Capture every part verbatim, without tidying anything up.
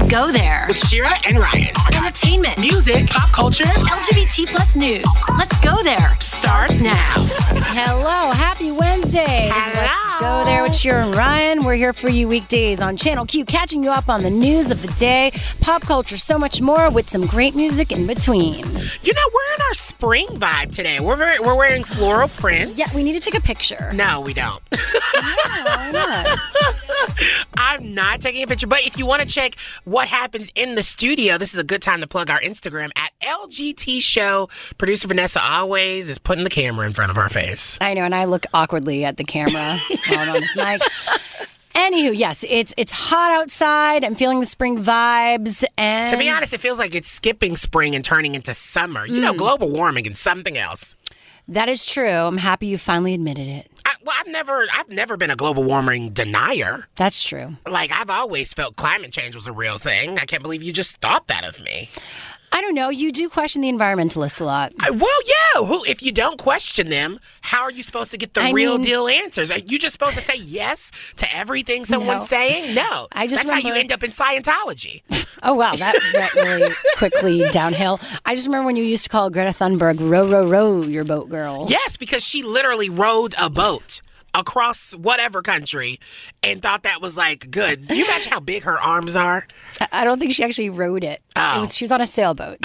go there. With Shira and Ryan. Entertainment, music, pop culture, L G B T plus news. Let's go there. Starts now. Hello, happy Wednesday. This is Let's Go There with Shira and Ryan. We're here for you weekdays on Channel Q, catching you up on the news of the day, pop culture, so much more, with some great music in between. You know, we're in our spring vibe today. We're very, we're wearing floral prints. Yeah, we need to take a picture. No, we don't. No, why not? I'm not taking a picture, but if you want to check what happens in the studio, this is a good time to plug our Instagram at L G T Show. Producer Vanessa always is putting the camera in front of our face. I know, and I look awkwardly at the camera while I'm on this mic. Anywho, yes, it's it's hot outside. I'm feeling the spring vibes. And to be honest, it feels like it's skipping spring and turning into summer. You mm. know, global warming and something else. That is true. I'm happy you finally admitted it. I, well, I've never, I've never been a global warming denier. That's true. Like, I've always felt climate change was a real thing. I can't believe you just thought that of me. I don't know. You do question the environmentalists a lot. I, well, yeah. Who, if you don't question them, how are you supposed to get the I real mean, deal answers? Are you just supposed to say yes to everything someone's no. saying? No. I just That's remember... how you end up in Scientology. Oh, wow. That went really quickly downhill. I just remember when you used to call Greta Thunberg, row, row, row, your boat girl. Yes, because she literally rowed a boat across whatever country and thought that was like good. Can you imagine how big her arms are? I don't think she actually rowed it. Oh. It was, she was on a sailboat.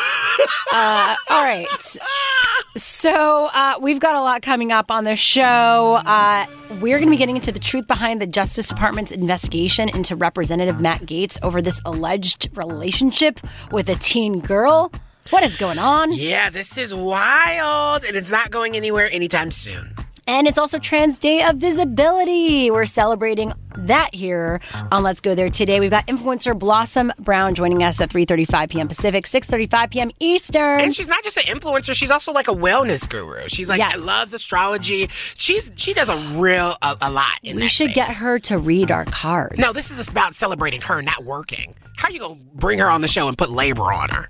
uh, all right. So uh, we've got a lot coming up on the show. Uh, we're going to be getting into the truth behind the Justice Department's investigation into Representative Matt Gaetz over this alleged relationship with a teen girl. What is going on? Yeah, this is wild, and it's not going anywhere anytime soon. And it's also Trans Day of Visibility. We're celebrating that here on Let's Go There today. We've got influencer Blossom Brown joining us at three thirty-five p.m. Pacific, six thirty-five p.m. Eastern. And she's not just an influencer, she's also like a wellness guru. She's like, yes. loves astrology. She's She does a real, a, a lot in we that We should space. get her to read our cards. No, this is about celebrating her, not working. How you going to bring her on the show and put labor on her?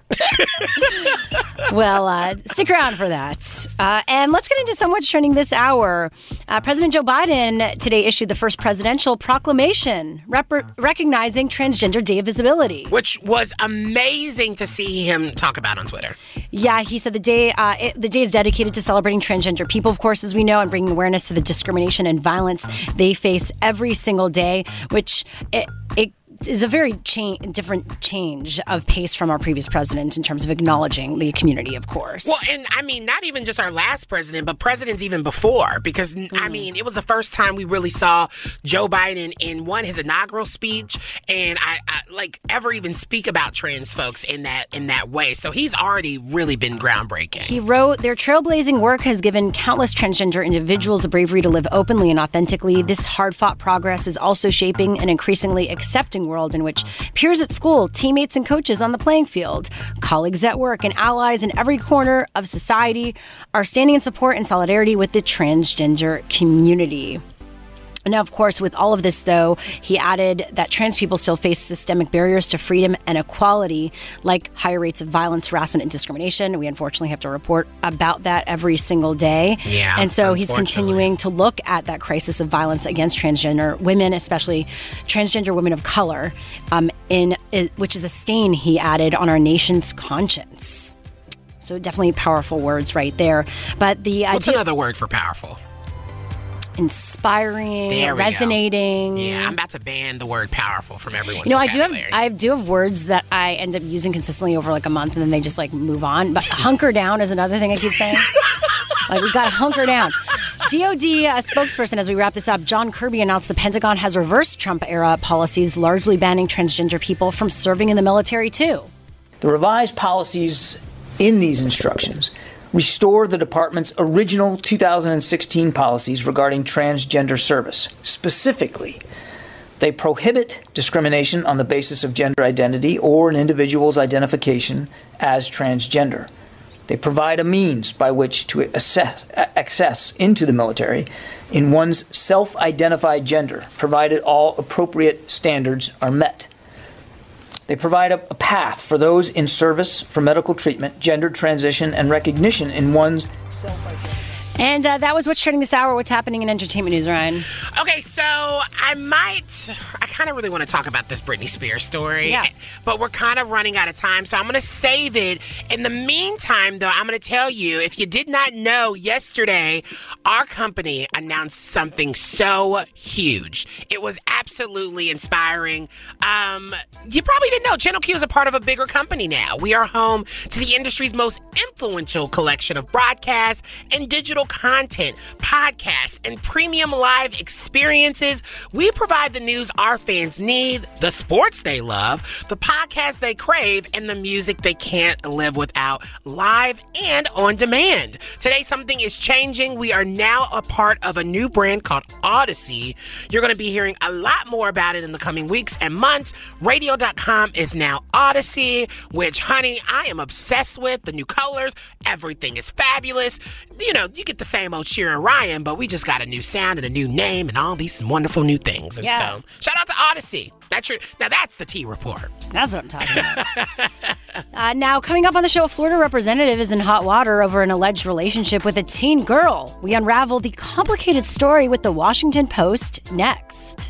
Well, uh, stick around for that. Uh, and let's get into some what's trending this hour. Uh, President Joe Biden today issued the first presidential proclamation rep- recognizing Transgender Day of Visibility. Which was amazing to see him talk about on Twitter. Yeah, he said the day uh, it, the day is dedicated to celebrating transgender people, of course, as we know, and bringing awareness to the discrimination and violence they face every single day, which it, it is a very cha- different change of pace from our previous president in terms of acknowledging the community, of course. Well, and I mean, not even just our last president, but presidents even before, because, mm. I mean, it was the first time we really saw Joe Biden in, one, his inaugural speech, and I, I like, ever even speak about trans folks in that in that way. So he's already really been groundbreaking. He wrote, their trailblazing work has given countless transgender individuals the bravery to live openly and authentically. This hard-fought progress is also shaping an increasingly accepting world in which peers at school, teammates and coaches on the playing field, colleagues at work, and allies in every corner of society are standing in support and solidarity with the transgender community. Now, of course, with all of this, though, he added that trans people still face systemic barriers to freedom and equality, like higher rates of violence, harassment, and discrimination. We unfortunately have to report about that every single day. Yeah, and so he's continuing to look at that crisis of violence against transgender women, especially transgender women of color, um, in which is a stain, he added, on our nation's conscience. So definitely powerful words right there. But the What's idea- another word for powerful? Inspiring, resonating. Go. Yeah, I'm about to ban the word powerful from everyone's You know, I do have vocabulary. I do have words that I end up using consistently over like a month, and then they just like move on. But hunker down is another thing I keep saying. Like, we got to hunker down. D O D uh, spokesperson, as we wrap this up, John Kirby, announced the Pentagon has reversed Trump-era policies, largely banning transgender people from serving in the military, too. The revised policies in these instructions restore the department's original two thousand sixteen policies regarding transgender service. Specifically, they prohibit discrimination on the basis of gender identity or an individual's identification as transgender. They provide a means by which to assess, access into the military in one's self-identified gender, provided all appropriate standards are met. They provide a, a path for those in service for medical treatment, gender transition, and recognition in one's self-identity. And uh, that was what's trending this hour. What's happening in entertainment news, Ryan? Okay, so I might, I kind of really want to talk about this Britney Spears story, yeah. but we're kind of running out of time, so I'm going to save it. In the meantime, though, I'm going to tell you, if you did not know, yesterday, our company announced something so huge. It was absolutely inspiring. Um, you probably didn't know, Channel Q is a part of a bigger company now. We are home to the industry's most influential collection of broadcasts and digital content, podcasts, and premium live experiences. We provide the news our fans need, the sports they love, the podcasts they crave, and the music they can't live without, live and on demand. Today, something is changing. We are now a part of a new brand called Odyssey. You're going to be hearing a lot more about it in the coming weeks and months. Radio dot com is now Odyssey, which, honey, I am obsessed with. The new colors, everything is fabulous. You know, you get the same old Sheer and Ryan, but we just got a new sound and a new name and all these wonderful new things. And yeah. so, shout out to Odyssey. That's your, now that's the T Report. That's what I'm talking about. uh, now, coming up on the show, a Florida representative is in hot water over an alleged relationship with a teen girl. We unravel the complicated story with the Washington Post next.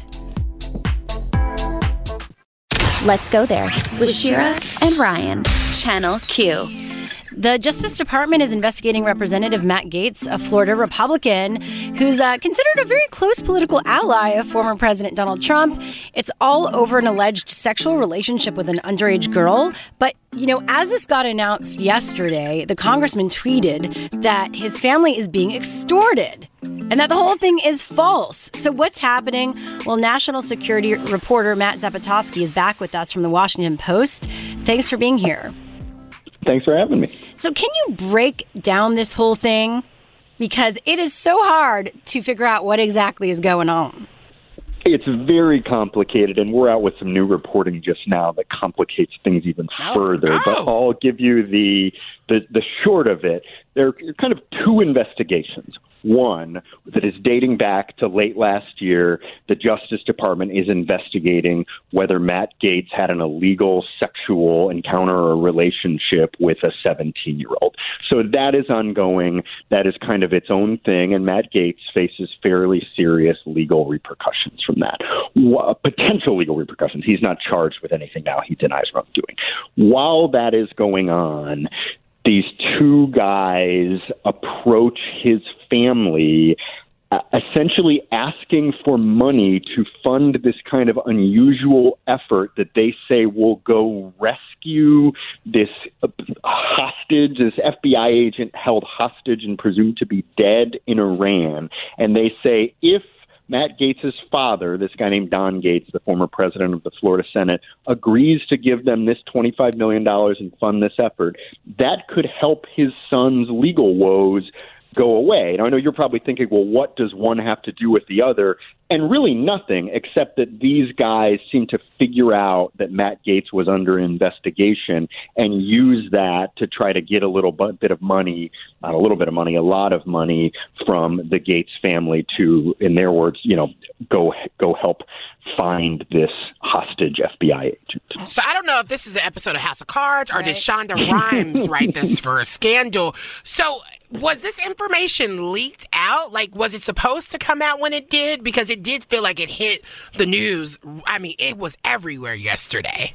Let's go there with Shira and Ryan. Channel Q. The Justice Department is investigating Representative Matt Gaetz, a Florida Republican, who's uh, considered a very close political ally of former President Donald Trump. It's all over an alleged sexual relationship with an underage girl. But, you know, as this got announced yesterday, the congressman tweeted that his family is being extorted and that the whole thing is false. So what's happening? Well, national security reporter Matt Zapotosky is back with us from the Washington Post. Thanks for being here. Thanks for having me. So can you break down this whole thing? Because it is so hard to figure out what exactly is going on. It's very complicated, and we're out with some new reporting just now that complicates things even oh, further. Oh. But I'll give you the, the the short of it. There are kind of two investigations. One that is dating back to late last year. The Justice Department is investigating whether Matt Gaetz had an illegal sexual encounter or relationship with a seventeen-year-old. So that is ongoing. That is kind of its own thing, and Matt Gaetz faces fairly serious legal repercussions from that. Potential legal repercussions. He's not charged with anything now. He denies wrongdoing. While that is going on, these two guys approach his family uh, essentially asking for money to fund this kind of unusual effort that they say will go rescue this uh, hostage, this F B I agent held hostage and presumed to be dead in Iran. And they say if Matt Gaetz' father, this guy named Don Gaetz, the former president of the Florida Senate, agrees to give them this twenty-five million dollars and fund this effort, that could help his son's legal woes go away. Now, I know you're probably thinking, well, what does one have to do with the other? And really nothing, except that these guys seem to figure out that Matt Gaetz was under investigation and use that to try to get a little bit of money, not a little bit of money, a lot of money from the Gaetz family to, in their words, you know, go go help find this hostage F B I agent. So I don't know if this is an episode of House of Cards or right. Did Shonda Rhimes write this for a scandal? So was this information leaked out? Like, was it supposed to come out when it did? Because it did feel like it hit the news. I mean, it was everywhere yesterday.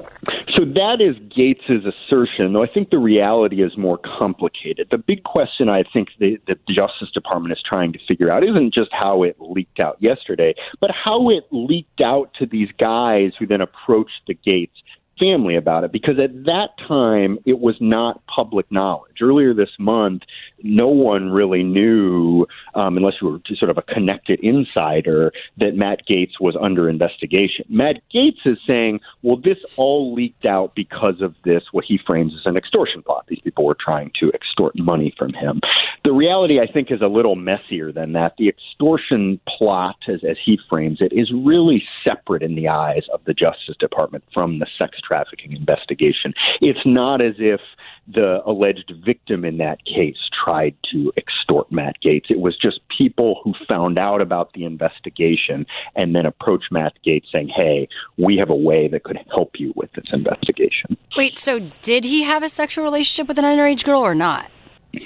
So that is Gaetz's assertion, though I think the reality is more complicated. The big question I think the, the Justice Department is trying to figure out isn't just how it leaked out yesterday, but how it leaked out to these guys who then approached the Gaetz family about it, because at that time it was not public knowledge. Earlier this month, no one really knew, um, unless you were sort of a connected insider, that Matt Gaetz was under investigation. Matt Gaetz is saying, well, this all leaked out because of this, what he frames as an extortion plot. These people were trying to extort money from him. The reality, I think, is a little messier than that. The extortion plot, as, as he frames it, is really separate in the eyes of the Justice Department from the sex trafficking investigation. It's not as if the alleged victim in that case tried to extort Matt Gaetz. It was just people who found out about the investigation and then approached Matt Gaetz saying, hey, we have a way that could help you with this investigation. Wait, so did he have a sexual relationship with an underage girl or not?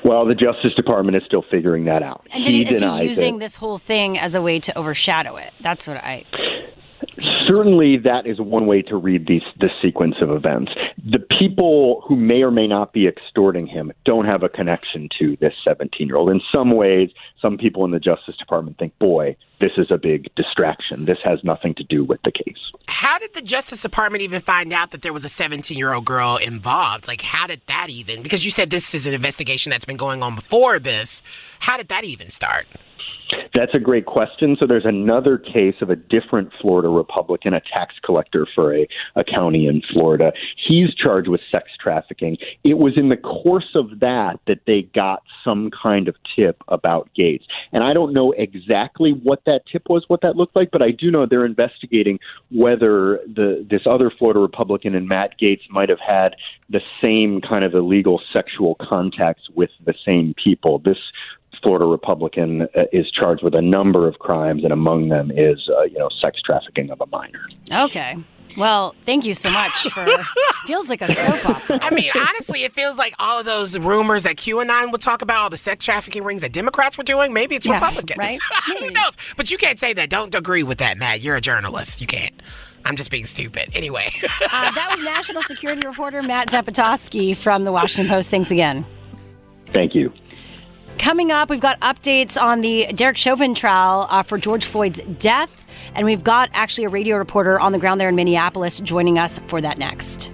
Well, the Justice Department is still figuring that out. And did he, is he denies using it. this whole thing as a way to overshadow it? That's what I... Certainly, that is one way to read these, this sequence of events. The people who may or may not be extorting him don't have a connection to this seventeen-year-old. In some ways, some people in the Justice Department think, boy, this is a big distraction. This has nothing to do with the case. How did the Justice Department even find out that there was a seventeen-year-old girl involved? Like, how did that even? Because you said this is an investigation that's been going on before this. How did that even start? That's a great question. So there's another case of a different Florida Republican, a tax collector for a, a county in Florida. He's charged with sex trafficking. It was in the course of that that they got some kind of tip about Gates. And I don't know exactly what that tip was, what that looked like, but I do know they're investigating whether the this other Florida Republican and Matt Gates might have had the same kind of illegal sexual contacts with the same people. This Florida Republican uh, is charged with a number of crimes, and among them is, uh, you know, sex trafficking of a minor. Okay. Well, thank you so much for... feels like a soap opera. I mean, honestly, it feels like all of those rumors that QAnon would talk about, all the sex trafficking rings that Democrats were doing, maybe it's Yeah, Republicans. right? Who knows? But you can't say that. Don't agree with that, Matt. You're a journalist. You can't. I'm just being stupid. Anyway. uh, that was national security reporter Matt Zapotosky from the Washington Post. Thanks again. Thank you. Coming up, we've got updates on the Derek Chauvin trial uh, for George Floyd's death. And we've got actually a radio reporter on the ground there in Minneapolis joining us for that next.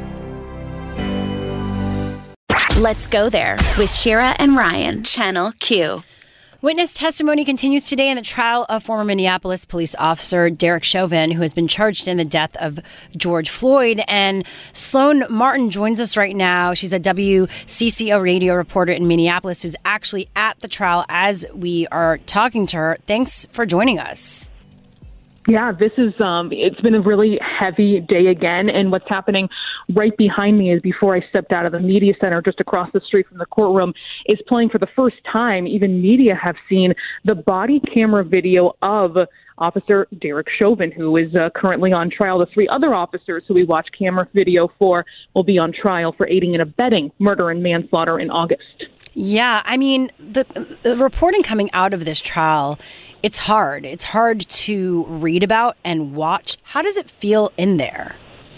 Let's go there with Shira and Ryan, Channel Q. Witness testimony continues today in the trial of former Minneapolis police officer Derek Chauvin, who has been charged in the death of George Floyd. And Sloan Martin joins us right now. She's a W C C O radio reporter in Minneapolis who's actually at the trial as we are talking to her. Thanks for joining us. Yeah, this is, um, it's been a really heavy day again. And what's happening right behind me is before I stepped out of the media center just across the street from the courtroom is playing for the first time. Even media have seen the body camera video of Officer Derek Chauvin, who is uh, currently on trial. The three other officers who we watched camera video for will be on trial for aiding and abetting murder and manslaughter in August. Yeah, I mean, the, the reporting coming out of this trial, it's hard. It's hard to read about and watch. How does it feel in there?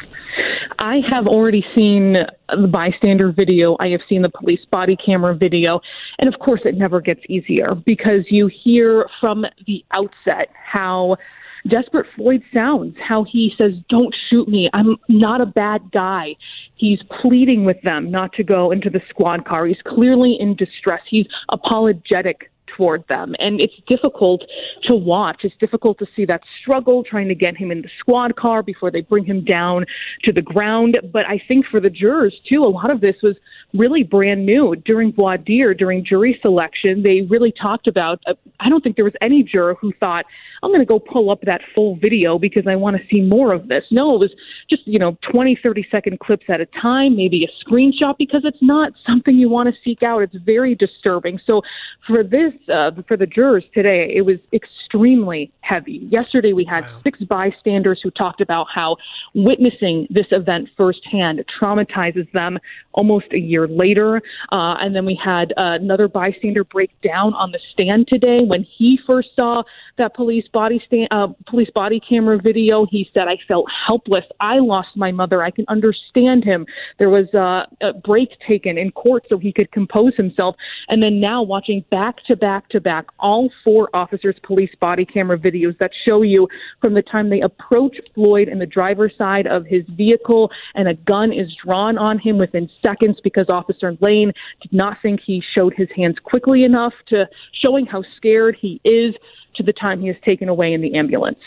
I have already seen the bystander video. I have seen the police body camera video. And of course, it never gets easier because you hear from the outset how desperate Floyd sounds, how he says, "Don't shoot me. I'm not a bad guy." He's pleading with them not to go into the squad car. He's clearly in distress. He's apologetic toward them. And it's difficult to watch. It's difficult to see that struggle trying to get him in the squad car before they bring him down to the ground. But I think for the jurors, too, a lot of this was really brand new. During voir dire, during jury selection, they really talked about, uh, I don't think there was any juror who thought, I'm going to go pull up that full video because I want to see more of this. No, it was just, you know, twenty, thirty second clips at a time, maybe a screenshot, because it's not something you want to seek out. It's very disturbing. So for this, uh, for the jurors today, it was extremely heavy. Yesterday, we had wow. six bystanders who talked about how witnessing this event firsthand traumatizes them almost a year later. Uh, and then we had uh, another bystander break down on the stand today. When he first saw that police body stand, uh, police body camera video, he said, "I felt helpless. I lost my mother. I can understand him." There was uh, a break taken in court so he could compose himself. And then now watching back to back to back all four officers' police body camera videos that show you from the time they approach Floyd in the driver's side of his vehicle and a gun is drawn on him within seconds because Officer Lane did not think he showed his hands quickly enough, to showing how scared he is, to the time he is taken away in the ambulance.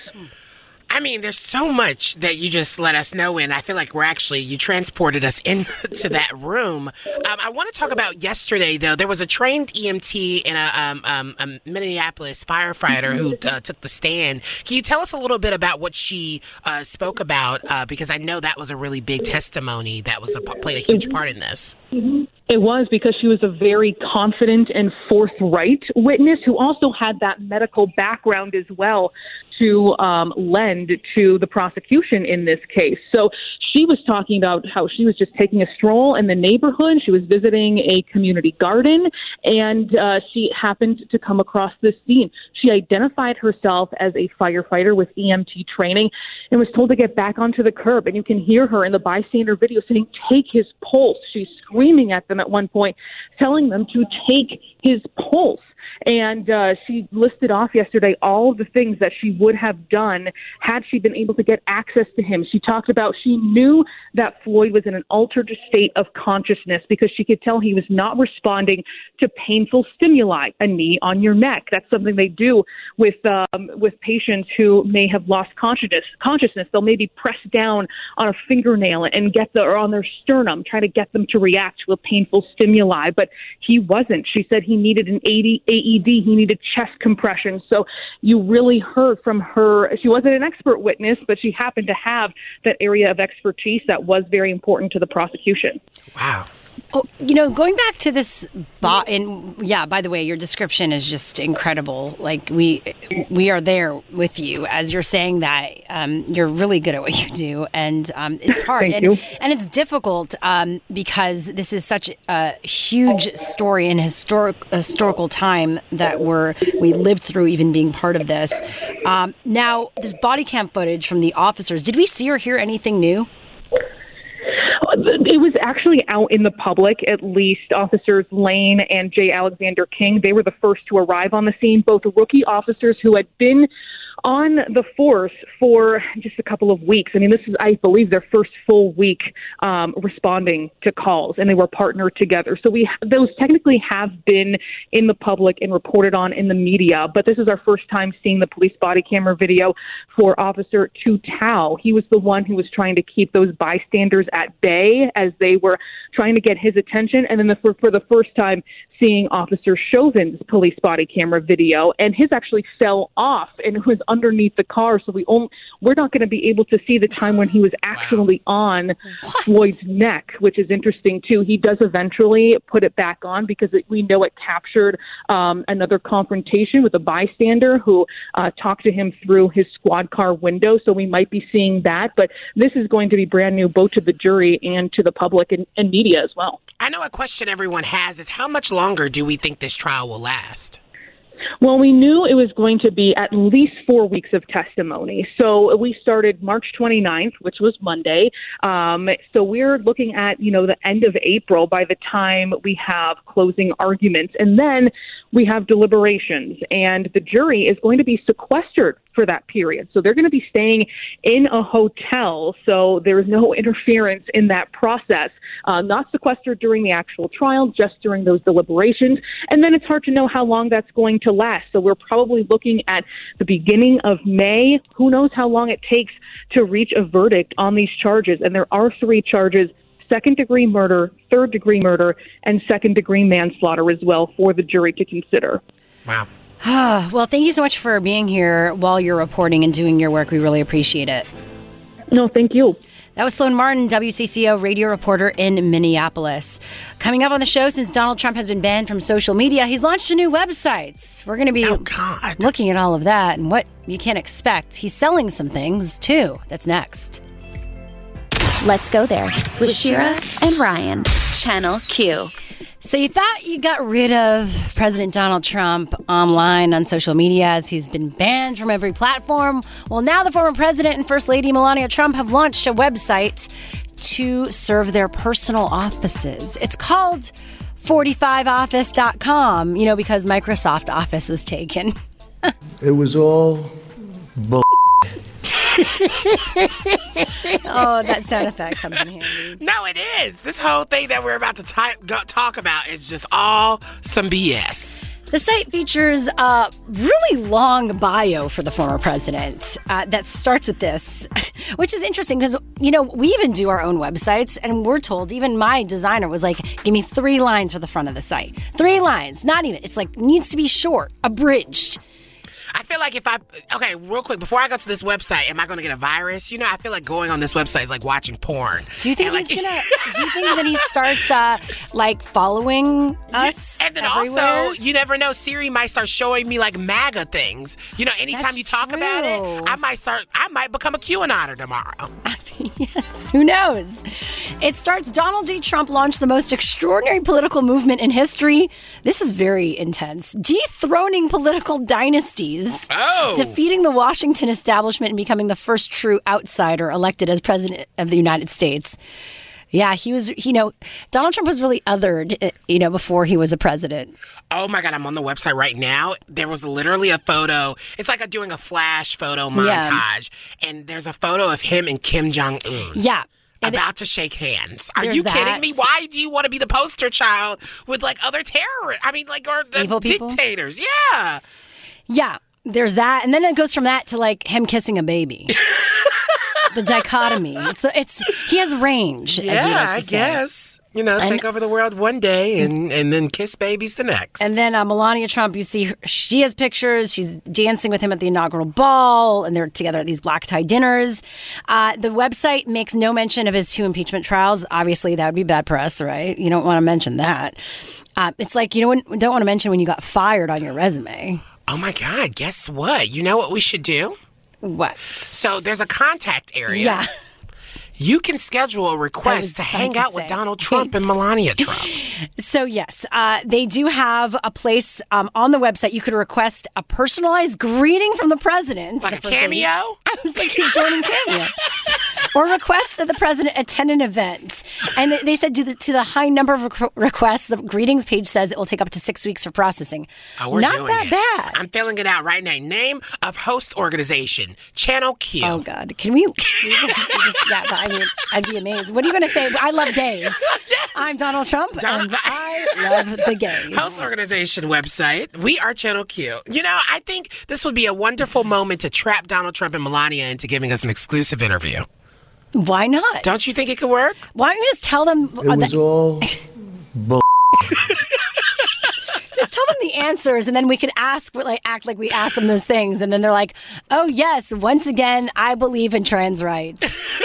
I mean, there's so much that you just let us know in. I feel like we're actually, you transported us into that room. Um, I want to talk about yesterday, though. There was a trained E M T and a, um, um, a Minneapolis firefighter who uh, took the stand. Can you tell us a little bit about what she uh, spoke about? Uh, because I know that was a really big testimony that was a, played a huge part in this. Mm-hmm. It was, because she was a very confident and forthright witness who also had that medical background as well. to um, lend to the prosecution in this case. So she was talking about how she was just taking a stroll in the neighborhood. She was visiting a community garden, and uh, she happened to come across this scene. She identified herself as a firefighter with E M T training and was told to get back onto the curb. And you can hear her in the bystander video saying, "Take his pulse." She's screaming at them at one point, telling them to take his pulse. And uh, she listed off yesterday all of the things that she would have done had she been able to get access to him. She talked about she knew that Floyd was in an altered state of consciousness because she could tell he was not responding to painful stimuli, a knee on your neck. That's something they do with um, with patients who may have lost consciousness. Consciousness. They'll maybe press down on a fingernail and get the or on their sternum, try to get them to react to a painful stimuli. But he wasn't. She said he needed an A E D. He needed chest compression. So you really heard from her. She wasn't an expert witness, but she happened to have that area of expertise that was very important to the prosecution. Wow. Oh, you know, going back to this, bo- and yeah, by the way, your description is just incredible. Like we, we are there with you as you're saying that. Um, you're really good at what you do, and um, it's hard Thank and, you. and it's difficult um, because this is such a huge story and historic historical time that we're we lived through, even being part of this. Um, now, this body cam footage from the officers. Did we see or hear anything new? It was actually out in the public, at least. Officers Lane and J. Alexander King, they were the first to arrive on the scene, both rookie officers who had been on the force for just a couple of weeks. I mean, this is, I believe, their first full week um, responding to calls, and they were partnered together. So we those technically have been in the public and reported on in the media, but this is our first time seeing the police body camera video for Officer Tu Tao. He was the one who was trying to keep those bystanders at bay as they were trying to get his attention, and then the, for, for the first time seeing Officer Chauvin's police body camera video, and his actually fell off and it was underneath the car, so we only, we're not going to be able to see the time when he was actually wow. on what? Floyd's neck, which is interesting too. He does eventually put it back on because it, we know it captured um, another confrontation with a bystander who uh, talked to him through his squad car window, so we might be seeing that, but this is going to be brand new both to the jury and to the public and, and media as well. I know a question everyone has is how much longer do we think this trial will last? Well, we knew it was going to be at least four weeks of testimony. So we started March twenty-ninth, which was Monday. Um, so we're looking at, you know, the end of April by the time we have closing arguments. And then we have deliberations. And the jury is going to be sequestered for that period. So they're going to be staying in a hotel. So there is no interference in that process. Uh, not sequestered during the actual trial, just during those deliberations. And then it's hard to know how long that's going to last. So we're probably looking at the beginning of May. Who knows how long it takes to reach a verdict on these charges. And there are three charges: second-degree murder, third-degree murder, and second-degree manslaughter as well for the jury to consider. Wow. Well, thank you so much for being here while you're reporting and doing your work. We really appreciate it. No, thank you. That was Sloan Martin, W C C O radio reporter in Minneapolis. Coming up on the show, since Donald Trump has been banned from social media, he's launched a new website. We're going to be oh, God. looking at all of that and what you can expect. He's selling some things, too. That's next. Let's go there with Shira and Ryan, Channel Q. So you thought you got rid of President Donald Trump online on social media as he's been banned from every platform? Well, now the former president and First Lady Melania Trump have launched a website to serve their personal offices. It's called forty-five office dot com, you know, because Microsoft Office was taken. It was all bull. Oh, that sound effect comes in handy. No, it is. This whole thing that we're about to ty- go- talk about is just all some B S. The site features a really long bio for the former president uh, that starts with this, which is interesting because, you know, we even do our own websites and we're told, even my designer was like, give me three lines for the front of the site. Three lines, not even. It's like, needs to be short, abridged. I feel like if I, okay, real quick, before I go to this website, am I going to get a virus? You know, I feel like going on this website is like watching porn. Do you think and he's like, gonna? Do you think that he starts uh, like following us? And then everywhere? also, you never know, Siri might start showing me like MAGA things. You know, anytime That's you talk true. about it, I might start, I might become a QAnoner tomorrow. Yes, who knows? It starts Donald J. Trump launched the most extraordinary political movement in history. This is very intense. Dethroning political dynasties. Oh. Defeating the Washington establishment and becoming the first true outsider elected as president of the United States. Yeah, he was, you know, Donald Trump was really othered, you know, before he was a president. Oh my God, I'm on the website right now. There was literally a photo. It's like a, doing a flash photo montage. Yeah. And there's a photo of him and Kim Jong-un. Yeah. And about to shake hands. Are There's you that. kidding me? Why do you want to be the poster child with like other terrorists? I mean, like, or the Evil people? dictators. Yeah. Yeah, there's that. And then it goes from that to like him kissing a baby. The dichotomy. It's it's he has range, Yeah, as we like to I say. guess. You know, And- take over the world one day and, and then kiss babies the next. And then uh, Melania Trump, you see, her, she has pictures. She's dancing with him at the inaugural ball, and they're together at these black tie dinners. Uh, the website makes no mention of his two impeachment trials. Obviously, that would be bad press, right? You don't want to mention that. Uh, it's like you don't, don't want to mention when you got fired on your resume. Oh my God, guess what? You know what we should do? What? So there's a contact area. Yeah. You can schedule a I was request to about hang to out with say. Donald Trump and Melania Trump. So, yes, uh, they do have a place um, on the website. You could request a personalized greeting from the president. Like the a First Lady. cameo? I was like, he's joining Cameo. Or request that the president attend an event. And they said due to the high number of requ- requests, the greetings page says it will take up to six weeks for processing. Oh, we're Not doing that it. bad. I'm filling it out right now. Name of host organization, Channel Q. Oh, God. Can we? we can just do that, but I mean, I'd be amazed. What are you going to say? I love gays. Yes. I'm Donald Trump, Don- and I love the gays. Host organization website. We are Channel Q. You know, I think this would be a wonderful moment to trap Donald Trump and Melania into giving us an exclusive interview. Why not? Don't you think it could work? Why don't you just tell them? It was all bull. Just tell them the answers, and then we can ask, like, act like we asked them those things, and then they're like, "Oh yes, once again, I believe in trans rights."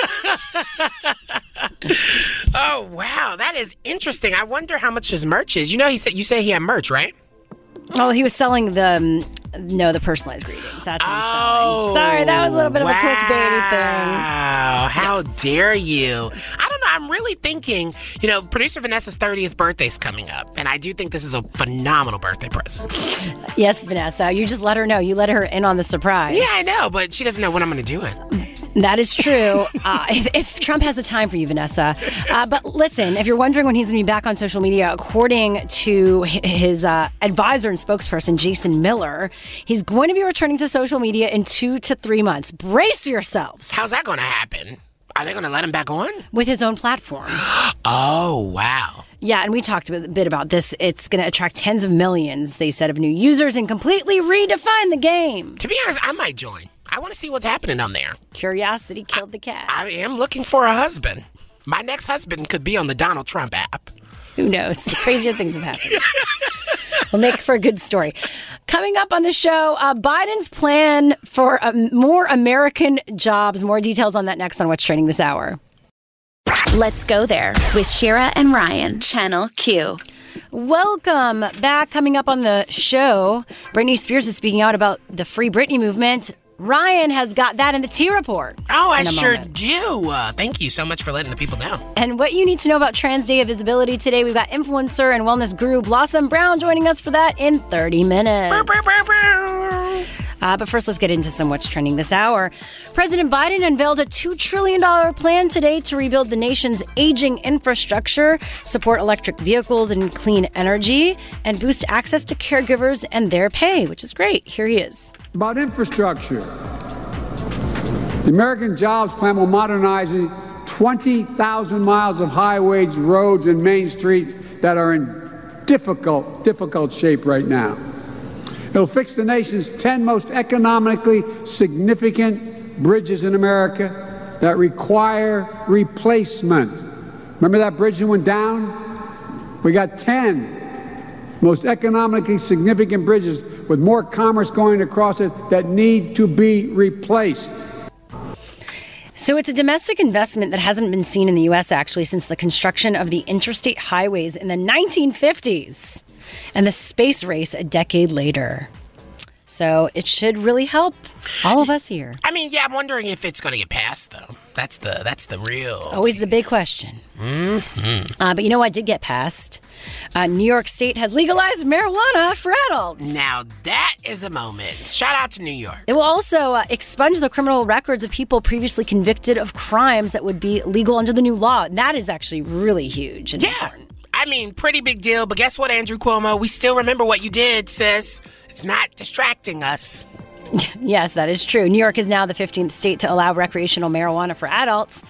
Oh wow, that is interesting. I wonder how much his merch is. You know, he said you say he had merch, right? Oh, he was selling the um, no, the personalized greetings. That's what he's selling. Sorry, that was a little bit of a clickbaity thing. Wow, how dare you? I don't know. I'm really thinking, you know, producer Vanessa's thirtieth birthday's coming up, and I do think this is a phenomenal birthday present. Yes, Vanessa, you just let her know. You let her in on the surprise. Yeah, I know, but she doesn't know when I'm going to do it. That is true. Uh, if, if Trump has the time for you, Vanessa. Uh, but listen, if you're wondering when he's going to be back on social media, according to his uh, advisor and spokesperson, Jason Miller, he's going to be returning to social media in two to three months. Brace yourselves. How's that going to happen? Are they going to let him back on? With his own platform. Oh, wow. Yeah, and we talked a bit about this. It's going to attract tens of millions, they said, of new users and completely redefine the game. To be honest, I might join. I want to see what's happening on there. Curiosity killed the cat. I am looking for a husband. My next husband could be on the Donald Trump app. Who knows? Crazier things have happened. We'll make for a good story. Coming up on the show, uh, Biden's plan for uh, more American jobs. More details on that next on What's Trending this hour. Let's go there with Shira and Ryan, Channel Q. Welcome back. Coming up on the show, Britney Spears is speaking out about the Free Britney movement. Ryan has got that in the T Report. Oh, I in a sure moment. do. Uh, thank you so much for letting the people know. And what you need to know about Trans Day of Visibility today, we've got influencer and wellness guru Blossom Brown joining us for that in thirty minutes. Brr, brr, brr, brr. Uh, but first, let's get into some What's Trending this hour. President Biden unveiled a two trillion dollars plan today to rebuild the nation's aging infrastructure, support electric vehicles and clean energy, and boost access to caregivers and their pay, which is great. Here he is. About infrastructure. The American Jobs Plan will modernize twenty thousand miles of highways, roads, and main streets that are in difficult, difficult shape right now. It'll fix the nation's ten most economically significant bridges in America that require replacement. Remember that bridge that went down? We got ten most economically significant bridges with more commerce going across it that need to be replaced. So it's a domestic investment that hasn't been seen in the U S actually since the construction of the interstate highways in the nineteen fifties and the space race a decade later. So it should really help all of us here. I mean, yeah, I'm wondering if it's going to get passed, though. That's the that's the real... It's always the big question. Mm-hmm. Uh, but you know what did get passed? Uh, New York State has legalized marijuana for adults. Now that is a moment. Shout out to New York. It will also uh, expunge the criminal records of people previously convicted of crimes that would be legal under the new law. And that is actually really huge and yeah. important. I mean, pretty big deal. But guess what, Andrew Cuomo? We still remember what you did, sis. It's not distracting us. Yes, that is true. New York is now the fifteenth state to allow recreational marijuana for adults.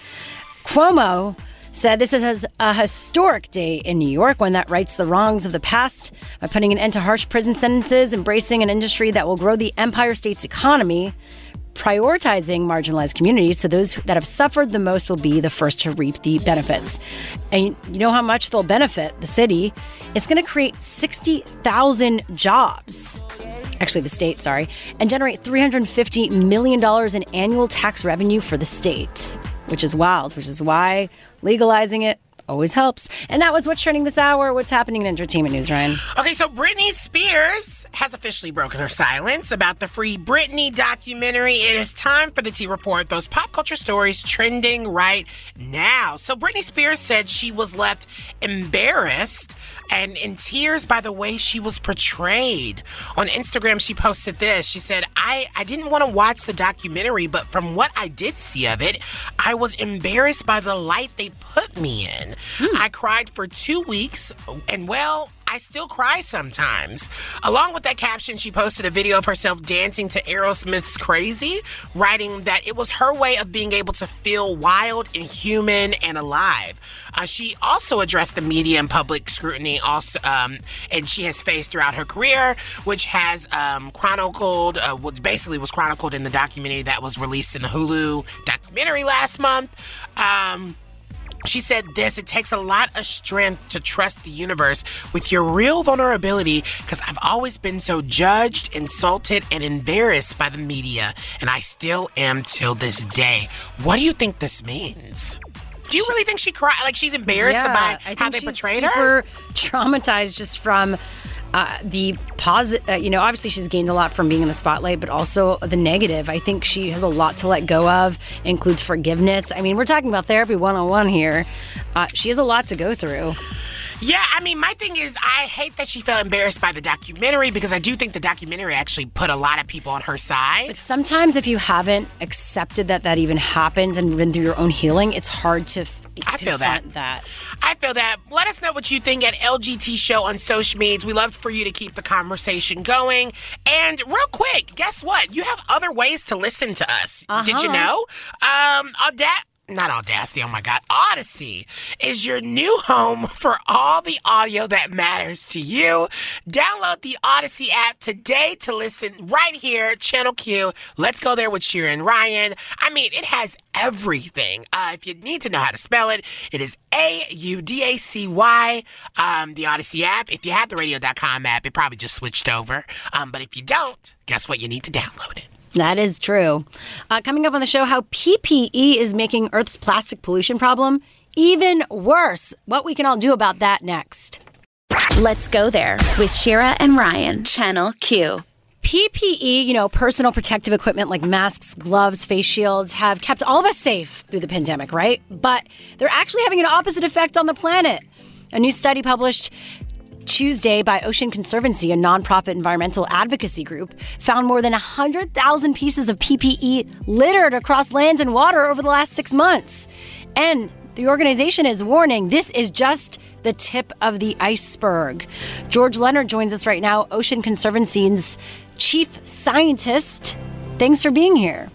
Cuomo said this is a historic day in New York, one that rights the wrongs of the past by putting an end to harsh prison sentences, embracing an industry that will grow the Empire State's economy, prioritizing marginalized communities, so those that have suffered the most will be the first to reap the benefits. And you know how much they'll benefit the city? It's going to create sixty thousand jobs. Actually, the state, sorry, and generate three hundred fifty million dollars in annual tax revenue for the state, which is wild, which is why legalizing it always helps. And that was what's trending this hour. What's happening in entertainment news, Ryan? Okay, so Britney Spears has officially broken her silence about the Free Britney documentary. It is time for the T Report, those pop culture stories trending right now. So Britney Spears said she was left embarrassed and in tears by the way she was portrayed. On Instagram, she posted this. She said, I, I didn't want to watch the documentary, but from what I did see of it, I was embarrassed by the light they put me in. Hmm. I cried for two weeks, and well, I still cry sometimes. Along with that caption, she posted a video of herself dancing to Aerosmith's Crazy, writing that it was her way of being able to feel wild and human and alive. Uh, she also addressed the media and public scrutiny, also, um, and she has faced throughout her career, which has um, chronicled, uh, which basically was chronicled in the documentary that was released in the Hulu documentary last month. Um... She said this, it takes a lot of strength to trust the universe with your real vulnerability because I've always been so judged, insulted, and embarrassed by the media, and I still am till this day. What do you think this means? Do you really think she cried? Like she's embarrassed yeah, by I how think they she's portrayed super her? Traumatized just from uh, the positive. Uh, you know, obviously she's gained a lot from being in the spotlight, but also the negative. I think she has a lot to let go of. Includes forgiveness. I mean, we're talking about therapy one on one here. Uh, she has a lot to go through. Yeah, I mean, my thing is, I hate that she felt embarrassed by the documentary because I do think the documentary actually put a lot of people on her side. But sometimes if you haven't accepted that that even happened and been through your own healing, it's hard to f- I feel that. that. I feel that. Let us know what you think at L G T Show on social medias. We love for you to keep the conversation going. And real quick, guess what? You have other ways to listen to us. Uh-huh. Did you know? Um, Auda- Not Audacity, oh my God. Odyssey is your new home for all the audio that matters to you. Download the Odyssey app today to listen right here, Channel Q. Let's go there with Shira and Ryan. I mean, it has everything. Uh, if you need to know how to spell it, it is A U D A C Y, um, the Odyssey app. If you have the radio dot com app, it probably just switched over. Um, but if you don't, guess what? You need to download it. That is true. Uh, coming up on the show, how P P E is making Earth's plastic pollution problem even worse. What we can all do about that next. Let's go there with Shira and Ryan, Channel Q. P P E, you know, personal protective equipment like masks, gloves, face shields, have kept all of us safe through the pandemic, right? But they're actually having an opposite effect on the planet. A new study published Tuesday by Ocean Conservancy, a nonprofit environmental advocacy group, found more than one hundred thousand pieces of P P E littered across lands and water over the last six months. And the organization is warning this is just the tip of the iceberg. George Leonard joins us right now, Ocean Conservancy's chief scientist. Thanks for being here.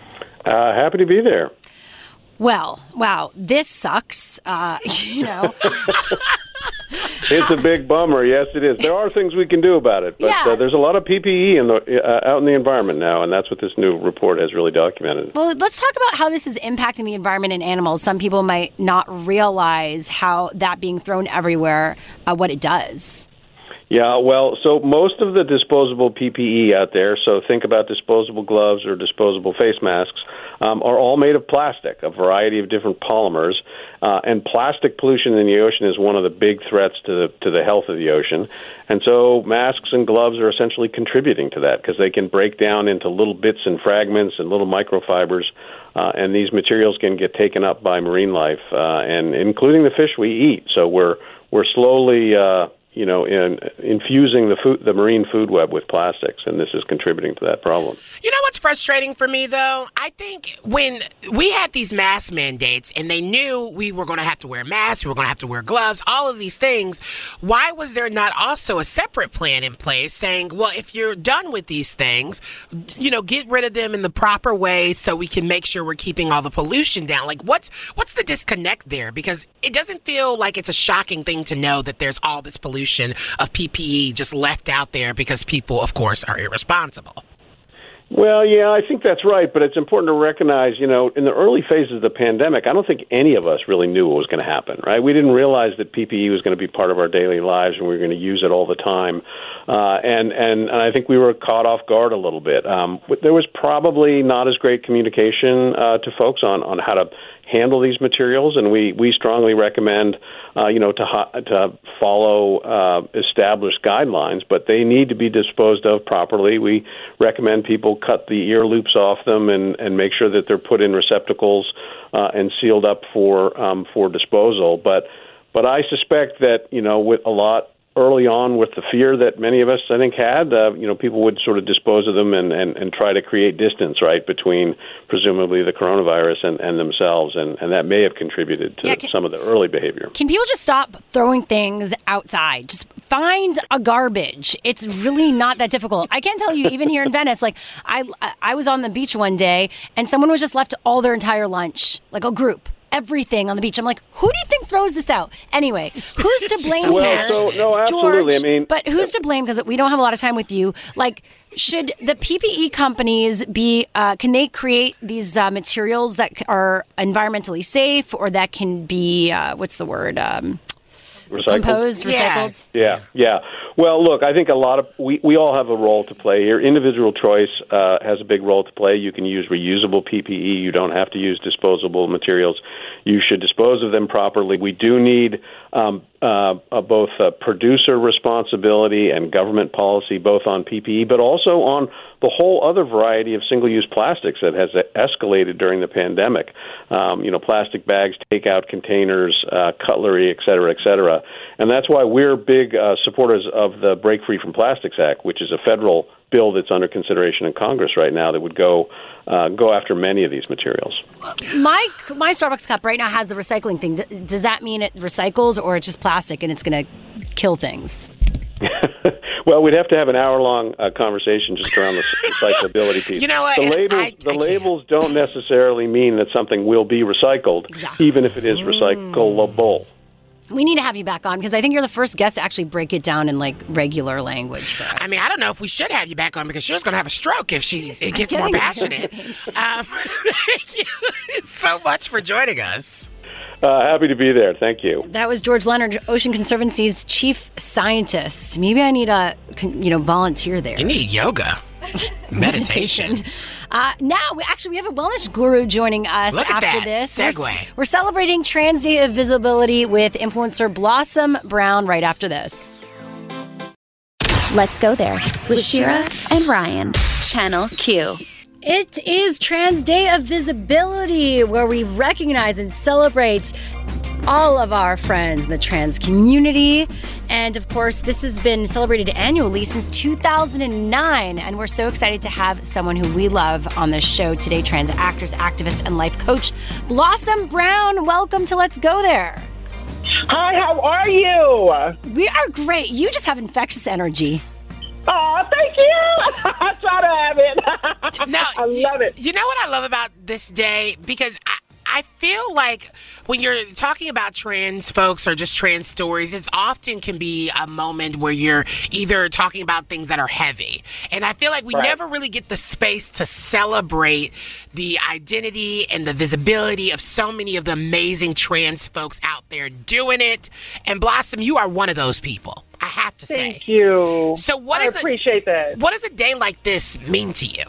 Uh, happy to be there. Well, wow, this sucks. Uh, you know. It's a big bummer. Yes, it is. There are things we can do about it, but yeah. uh, there's a lot of P P E in the, uh, out in the environment now, and that's what this new report has really documented. Well, let's talk about how this is impacting the environment and animals. Some people might not realize how that being thrown everywhere, uh, what it does. Yeah, well, so most of the disposable P P E out there, so think about disposable gloves or disposable face masks, um, are all made of plastic, a variety of different polymers. Uh, and plastic pollution in the ocean is one of the big threats to the to the health of the ocean. And so masks and gloves are essentially contributing to that because they can break down into little bits and fragments and little microfibers. Uh, and these materials can get taken up by marine life, uh, and including the fish we eat. So we're we're slowly uh, you know, in infusing the food, the marine food web with plastics, and this is contributing to that problem. You know what's frustrating for me, though? I think when we had these mask mandates and they knew we were going to have to wear masks, we were going to have to wear gloves, all of these things, why was there not also a separate plan in place saying, well, if you're done with these things, you know, get rid of them in the proper way so we can make sure we're keeping all the pollution down? Like, what's what's the disconnect there? Because it doesn't feel like it's a shocking thing to know that there's all this pollution of P P E just left out there because people, of course, are irresponsible. Well, yeah, I think that's right, but it's important to recognize, you know, in the early phases of the pandemic, I don't think any of us really knew what was going to happen, right? We didn't realize that P P E was going to be part of our daily lives and we were going to use it all the time. Uh, and, and, and I think we were caught off guard a little bit. Um, there was probably not as great communication uh, to folks on, on how to handle these materials, and we, we strongly recommend, uh, you know, to to follow uh, established guidelines, but they need to be disposed of properly. We recommend people cut the ear loops off them and, and make sure that they're put in receptacles uh, and sealed up for um, for disposal. But but I suspect that, you know, with a lot early on with the fear that many of us, I think, had, uh, you know, people would sort of dispose of them and, and, and try to create distance, right, between presumably the coronavirus and, and themselves, and, and that may have contributed to yeah, can, some of the early behavior. Can people just stop throwing things outside? Just find a garbage. It's really not that difficult. I can tell you, even here in Venice, like, I, I was on the beach one day, and someone was just left all their entire lunch, like a group. Everything on the beach. I'm like, who do you think throws this out? Anyway, who's to blame well, here? So, no, it's absolutely. George, I mean, but who's to blame? Because we don't have a lot of time with you. Like, should the P P E companies be? Uh, can they create these uh, materials that are environmentally safe, or that can be uh, what's the word? Um, Recycled? Composed, recycled. Yeah, yeah. Well, look, I think a lot of we, we all have a role to play here. Individual choice uh, has a big role to play. You can use reusable P P E. You don't have to use disposable materials. You should dispose of them properly. We do need um, uh, uh, both uh, producer responsibility and government policy, both on P P E, but also on the whole other variety of single-use plastics that has escalated during the pandemic. Um, you know, plastic bags, takeout containers, uh, cutlery, et cetera, et cetera. And that's why we're big uh, supporters of the Break Free from Plastics Act, which is a federal bill that's under consideration in Congress right now that would go uh, go after many of these materials. My my Starbucks cup right now has the recycling thing. D- does that mean it recycles, or it's just plastic and it's going to kill things? Well, we'd have to have an hour-long uh, conversation just around the recyclability piece. You know what? The labels, I, the I labels don't necessarily mean that something will be recycled, exactly. even if it is recyclable. We need to have you back on because I think you're the first guest to actually break it down in like regular language for us. I mean, I don't know if we should have you back on because she's going to have a stroke if she it gets more passionate. um, thank you so much for joining us. Uh, happy to be there. Thank you. That was George Leonard, Ocean Conservancy's chief scientist. Maybe I need a, you know, volunteer there. You need yoga. Meditation. Uh, now, we, actually, we have a wellness guru joining us Look at after that. this. Segue. We're, we're celebrating Trans Day of Visibility with influencer Blossom Brown right after this. Let's go there with Shira and Ryan. Channel Q. It is Trans Day of Visibility, where we recognize and celebrate all of our friends in the trans community. And of course, this has been celebrated annually since two thousand nine. And we're so excited to have someone who we love on this show today, trans actress, activist, and life coach, Blossom Brown. Welcome to Let's Go There. Hi, how are you? We are great. You just have infectious energy. Oh, thank you. I try to have it. No, I love it. You know what I love about this day? Because I, I feel like when you're talking about trans folks or just trans stories, it's often can be a moment where you're either talking about things that are heavy. And I feel like we Right. never really get the space to celebrate the identity and the visibility of so many of the amazing trans folks out there doing it. And Blossom, you are one of those people. I have to say. Thank you. So what I is appreciate a, that. What does a day like this mean to you?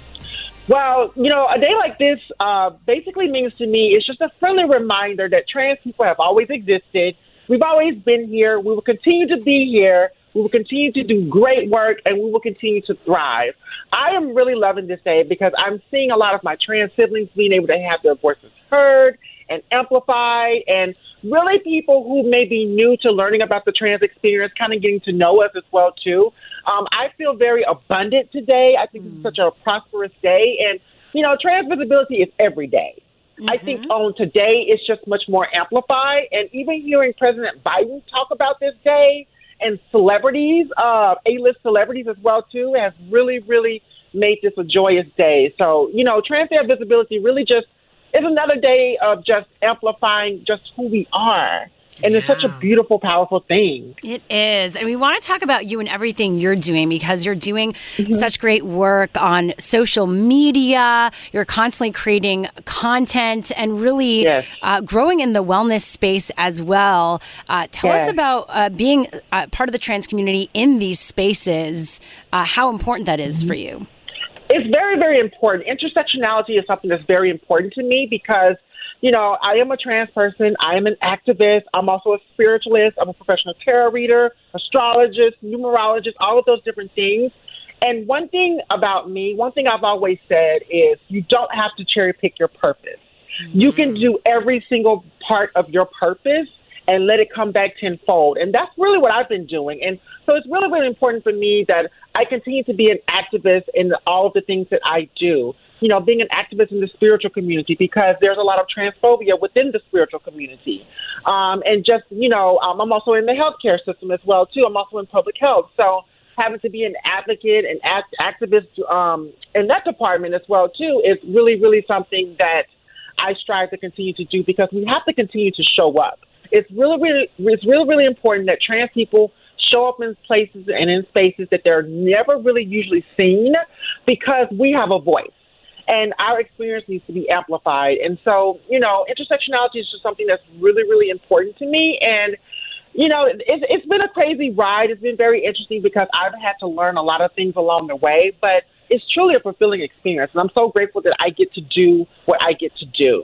Well, you know, a day like this uh, basically means to me it's just a friendly reminder that trans people have always existed. We've always been here. We will continue to be here. We will continue to do great work, and we will continue to thrive. I am really loving this day because I'm seeing a lot of my trans siblings being able to have their voices heard and amplified, and really people who may be new to learning about the trans experience kind of getting to know us as well, too. Um, I feel very abundant today. I think mm. it's such a prosperous day. And, you know, trans visibility is every day. Mm-hmm. I think on today it's just much more amplified. And even hearing President Biden talk about this day and celebrities, uh, A-list celebrities as well, too, has really, really made this a joyous day. So, you know, trans day visibility really just is another day of just amplifying just who we are. And yeah. It's such a beautiful, powerful thing. It is. And we want to talk about you and everything you're doing because you're doing mm-hmm. such great work on social media. You're constantly creating content and really yes. uh, growing in the wellness space as well. Uh, tell yes. us about uh, being uh, part of the trans community in these spaces, uh, how important that is mm-hmm. for you. It's very, very important. Intersectionality is something that's very important to me because, you know, I am a trans person. I am an activist. I'm also a spiritualist. I'm a professional tarot reader, astrologist, numerologist, all of those different things. And one thing about me, one thing I've always said is you don't have to cherry pick your purpose. Mm-hmm. You can do every single part of your purpose and let it come back tenfold. And that's really what I've been doing. And so it's really, really important for me that I continue to be an activist in all of the things that I do. You know, being an activist in the spiritual community because there's a lot of transphobia within the spiritual community. Um, and just, you know, um, I'm also in the healthcare system as well, too. I'm also in public health. So having to be an advocate and act- activist um, in that department as well, too, is really, really something that I strive to continue to do because we have to continue to show up. It's really, really, it's really, really important that trans people show up in places and in spaces that they're never really usually seen because we have a voice. And our experience needs to be amplified. And so, you know, intersectionality is just something that's really, really important to me. And, you know, it's, it's been a crazy ride. It's been very interesting because I've had to learn a lot of things along the way. But it's truly a fulfilling experience. And I'm so grateful that I get to do what I get to do.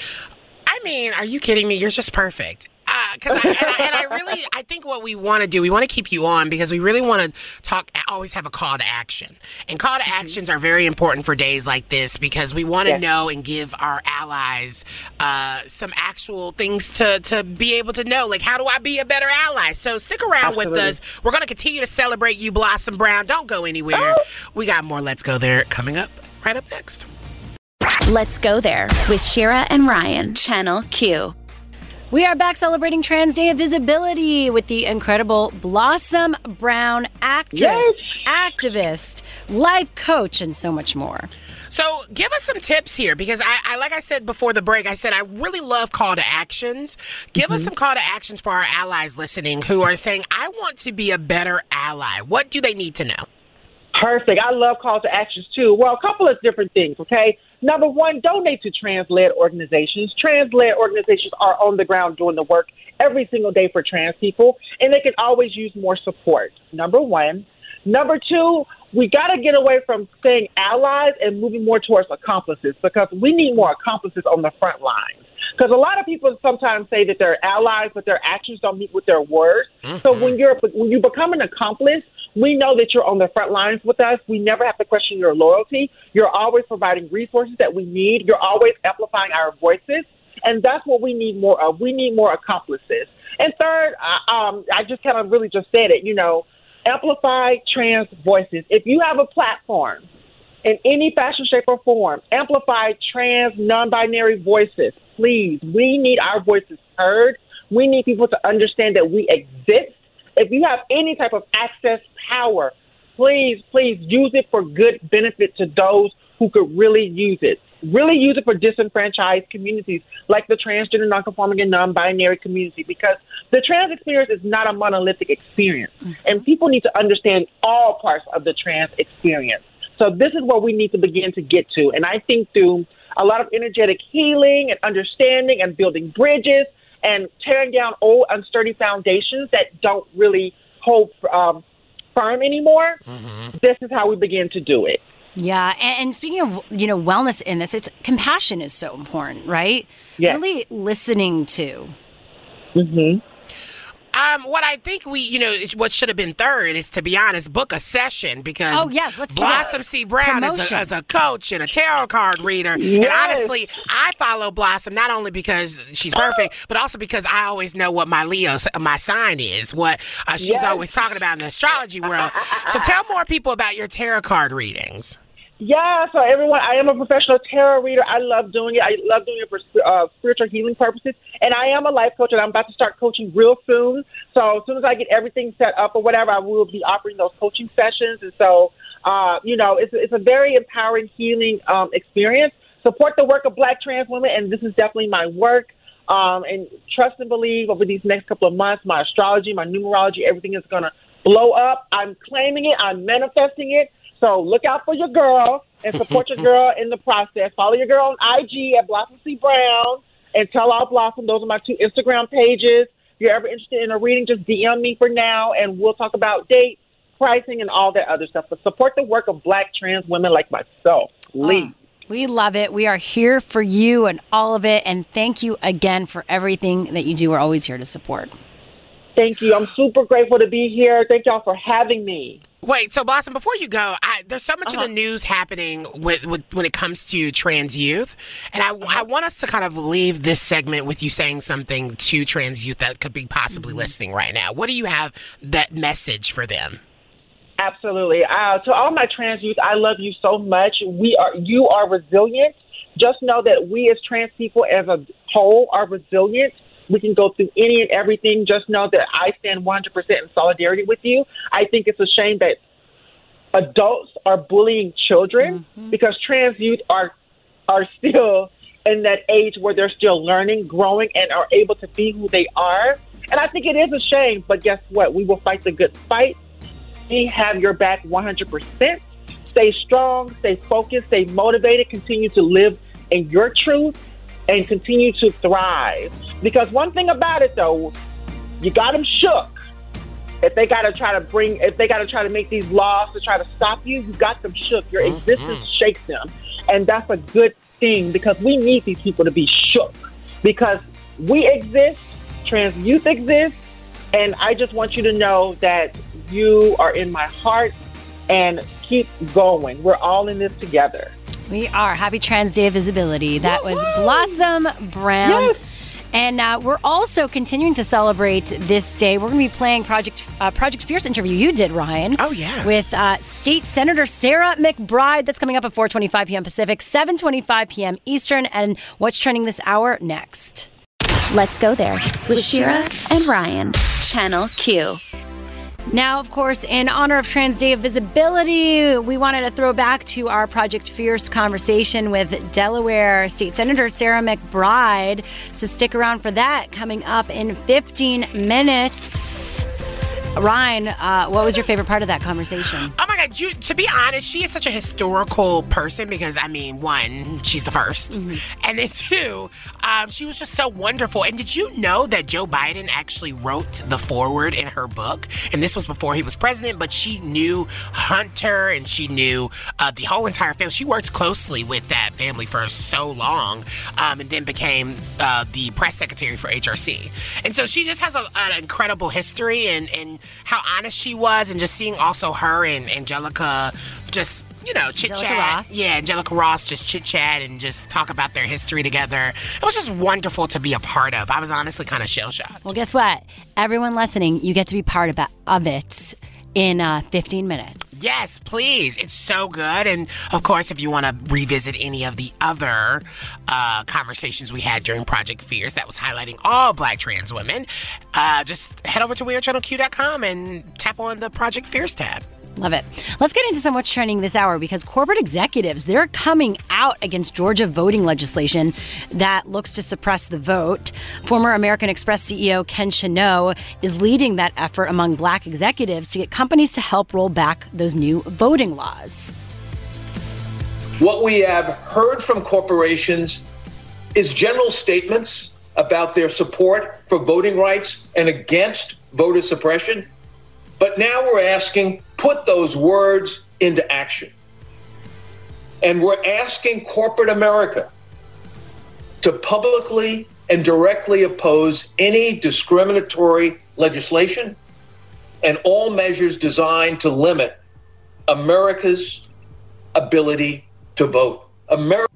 I mean, are you kidding me? You're just perfect. Because I, and I, and I really, I think what we want to do, we want to keep you on because we really want to talk, always have a call to action. And call to mm-hmm. actions are very important for days like this because we want to yes. know and give our allies uh, some actual things to, to be able to know. Like, how do I be a better ally? So stick around Absolutely. with us. We're going to continue to celebrate you, Blossom Brown. Don't go anywhere. Oh. We got more Let's Go There coming up right up next. Let's Go There with Shira and Ryan, Channel Q. We are back celebrating Trans Day of Visibility with the incredible Blossom Brown, actress, yes. activist, life coach, and so much more. So give us some tips here because I, I like I said before the break, I said I really love call to actions. Give mm-hmm. us some call to actions for our allies listening who are saying, I want to be a better ally. What do they need to know? Perfect. I love call to actions, too. Well, a couple of different things, okay? Number one, donate to trans-led organizations. Trans-led organizations are on the ground doing the work every single day for trans people, and they can always use more support, number one. Number two, we got to get away from saying allies and moving more towards accomplices because we need more accomplices on the front lines. Because a lot of people sometimes say that they're allies, but their actions don't meet with their words. Mm-hmm. So when you're when you become an accomplice, we know that you're on the front lines with us. We never have to question your loyalty. You're always providing resources that we need. You're always amplifying our voices. And that's what we need more of. We need more accomplices. And third, uh, um, I just kind of really just said it, you know, amplify trans voices. If you have a platform in any fashion, shape, or form, amplify trans, non-binary voices. Please, we need our voices heard. We need people to understand that we exist. If you have any type of access power, please, please use it for good benefit to those who could really use it. Really use it for disenfranchised communities like the transgender, nonconforming, and non-binary community because the trans experience is not a monolithic experience. Mm-hmm. And people need to understand all parts of the trans experience. So this is what we need to begin to get to. And I think through a lot of energetic healing and understanding and building bridges and tearing down old, unsturdy foundations that don't really hold um, firm anymore. Mm-hmm. This is how we begin to do it. Yeah, and, and speaking of, you know, wellness in this, it's compassion is so important, right? Yes. Really listening to. Mm-hmm. Um, what I think we, you know, what should have been third is, to be honest, book a session, because Oh, yes, let's do Blossom that. C. Brown is Promotion. a, as a coach and a tarot card reader. Yes. And honestly, I follow Blossom not only because she's perfect, but also because I always know what my Leo, my sign is, what uh, she's Yes. always talking about in the astrology world. So tell more people about your tarot card readings. Yeah, so everyone, I am a professional tarot reader. I love doing it. I love doing it for uh, spiritual healing purposes. And I am a life coach, and I'm about to start coaching real soon. So as soon as I get everything set up or whatever, I will be offering those coaching sessions. And so, uh, you know, it's, it's a very empowering, healing um, experience. Support the work of Black trans women, and this is definitely my work. Um, and trust and believe over these next couple of months, my astrology, my numerology, everything is going to blow up. I'm claiming it. I'm manifesting it. So look out for your girl and support your girl in the process. Follow your girl on I G at Blossom C. Brown and Tell All Blossom. Those are my two Instagram pages. If you're ever interested in a reading, just D M me for now, and we'll talk about dates, pricing, and all that other stuff. But support the work of Black trans women like myself, please. Oh, we love it. We are here for you and all of it. And thank you again for everything that you do. We're always here to support. Thank you. I'm super grateful to be here. Thank y'all for having me. Wait, so Blossom, before you go, I, there's so much Uh-huh. of the news happening with, with when it comes to trans youth, and I, I want us to kind of leave this segment with you saying something to trans youth that could be possibly Mm-hmm. listening right now. What do you have that message for them? Absolutely. Uh, to all my trans youth, I love you so much. We are, you are resilient. Just know that we as trans people as a whole are resilient. We can go through any and everything. Just know that I stand one hundred percent in solidarity with you. I think it's a shame that adults are bullying children Mm-hmm. because trans youth are are still in that age where they're still learning, growing, and are able to be who they are. And I think it is a shame, but guess what? We will fight the good fight. We have your back one hundred percent. Stay strong, stay focused, stay motivated, continue to live in your truth, and continue to thrive. Because one thing about it, though, you got them shook. If they got to try to bring, if they got to try to make these laws to try to stop you, you got them shook. Your Mm-hmm. existence shakes them. And that's a good thing, because we need these people to be shook. Because we exist, trans youth exist, and I just want you to know that you are in my heart, and keep going. We're all in this together. We are. Happy Trans Day of Visibility. That was Blossom Brown. Yes. And uh, we're also continuing to celebrate this day. We're going to be playing Project uh, Project Fierce interview you did, Ryan. Oh, yes. With uh, State Senator Sarah McBride. That's coming up at four twenty-five p.m. Pacific, seven twenty-five p.m. Eastern. And what's trending this hour next? Let's go there with Shira and Ryan. Channel Q. Now, of course, in honor of Trans Day of Visibility, we wanted to throw back to our Project Fierce conversation with Delaware State Senator Sarah McBride. So stick around for that coming up in fifteen minutes. Ryan, uh, what was your favorite part of that conversation? Oh my God, you, to be honest, she is such a historical person because, I mean, one, she's the first. Mm-hmm. And then two, um, she was just so wonderful. And did you know that Joe Biden actually wrote the foreword in her book? And this was before he was president, but she knew Hunter and she knew uh, the whole entire family. She worked closely with that family for so long um, and then became uh, the press secretary for H R C. And so she just has a, an incredible history and, and how honest she was, and just seeing also her and Angelica just, you know, chit chat. Yeah, Angelica Ross just chit chat and just talk about their history together. It was just wonderful to be a part of. I was honestly kind of shell shocked. Well, guess what? Everyone listening, you get to be part of it, of it in uh, fifteen minutes. Yes, please. It's so good. And of course, if you want to revisit any of the other uh, conversations we had during Project Fierce that was highlighting all Black trans women, uh, just head over to we are channel q dot com and tap on the Project Fierce tab. Love it. Let's get into some what's trending this hour, because corporate executives, they're coming out against Georgia voting legislation that looks to suppress the vote. Former American Express C E O Ken Chenault is leading that effort among Black executives to get companies to help roll back those new voting laws. What we have heard from corporations is general statements about their support for voting rights and against voter suppression. But now we're asking, put those words into action. And we're asking corporate America to publicly and directly oppose any discriminatory legislation and all measures designed to limit America's ability to vote. America.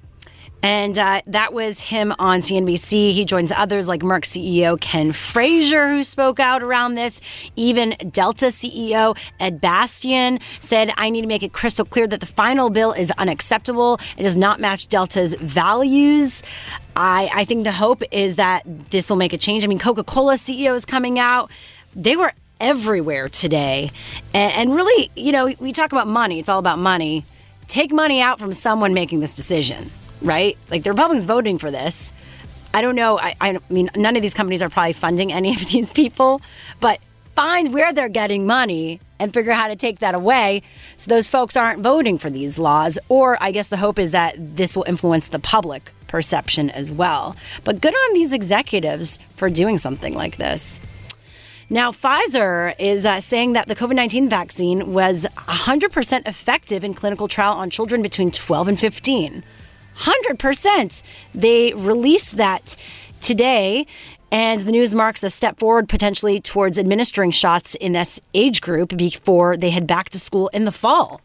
And uh, that was him on C N B C. He joins others like Merck C E O Ken Frazier, who spoke out around this. Even Delta C E O Ed Bastian said, I need to make it crystal clear that the final bill is unacceptable. It does not match Delta's values. I, I think the hope is that this will make a change. I mean, Coca-Cola C E O is coming out. They were everywhere today. And, and really, you know, we talk about money. It's all about money. Take money out from someone making this decision. Right? Like the Republicans voting for this. I don't know. I, I mean, none of these companies are probably funding any of these people, but find where they're getting money and figure out how to take that away so those folks aren't voting for these laws. Or I guess the hope is that this will influence the public perception as well. But good on these executives for doing something like this. Now, Pfizer is uh, saying that the COVID nineteen vaccine was one hundred percent effective in clinical trial on children between twelve and fifteen. one hundred percent. They released that today, and the news marks a step forward potentially towards administering shots in this age group before they head back to school in the fall.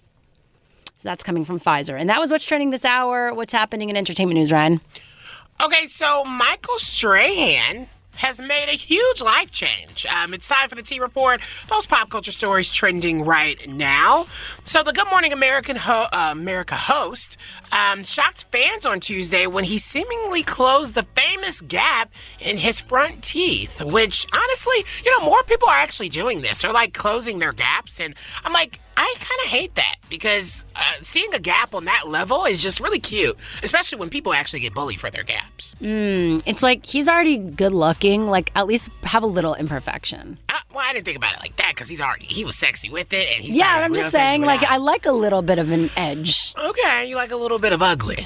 So that's coming from Pfizer. And that was what's trending this hour. What's happening in entertainment news, Ryan? Okay, so Michael Strahan has made a huge life change. Um, it's time for the T Report. Those pop culture stories trending right now. So the Good Morning American ho- uh, America host um, shocked fans on Tuesday when he seemingly closed the famous gap in his front teeth, which honestly, you know, more people are actually doing this. They're like closing their gaps. And I'm like, I kind of hate that because uh, seeing a gap on that level is just really cute, especially when people actually get bullied for their gaps. Mm, it's like he's already good looking. Like, at least have a little imperfection. Uh, well, I didn't think about it like that because he's already, he was sexy with it. And he's yeah, I'm just saying, like, I like a little bit of an edge. Okay, you like a little bit of ugly.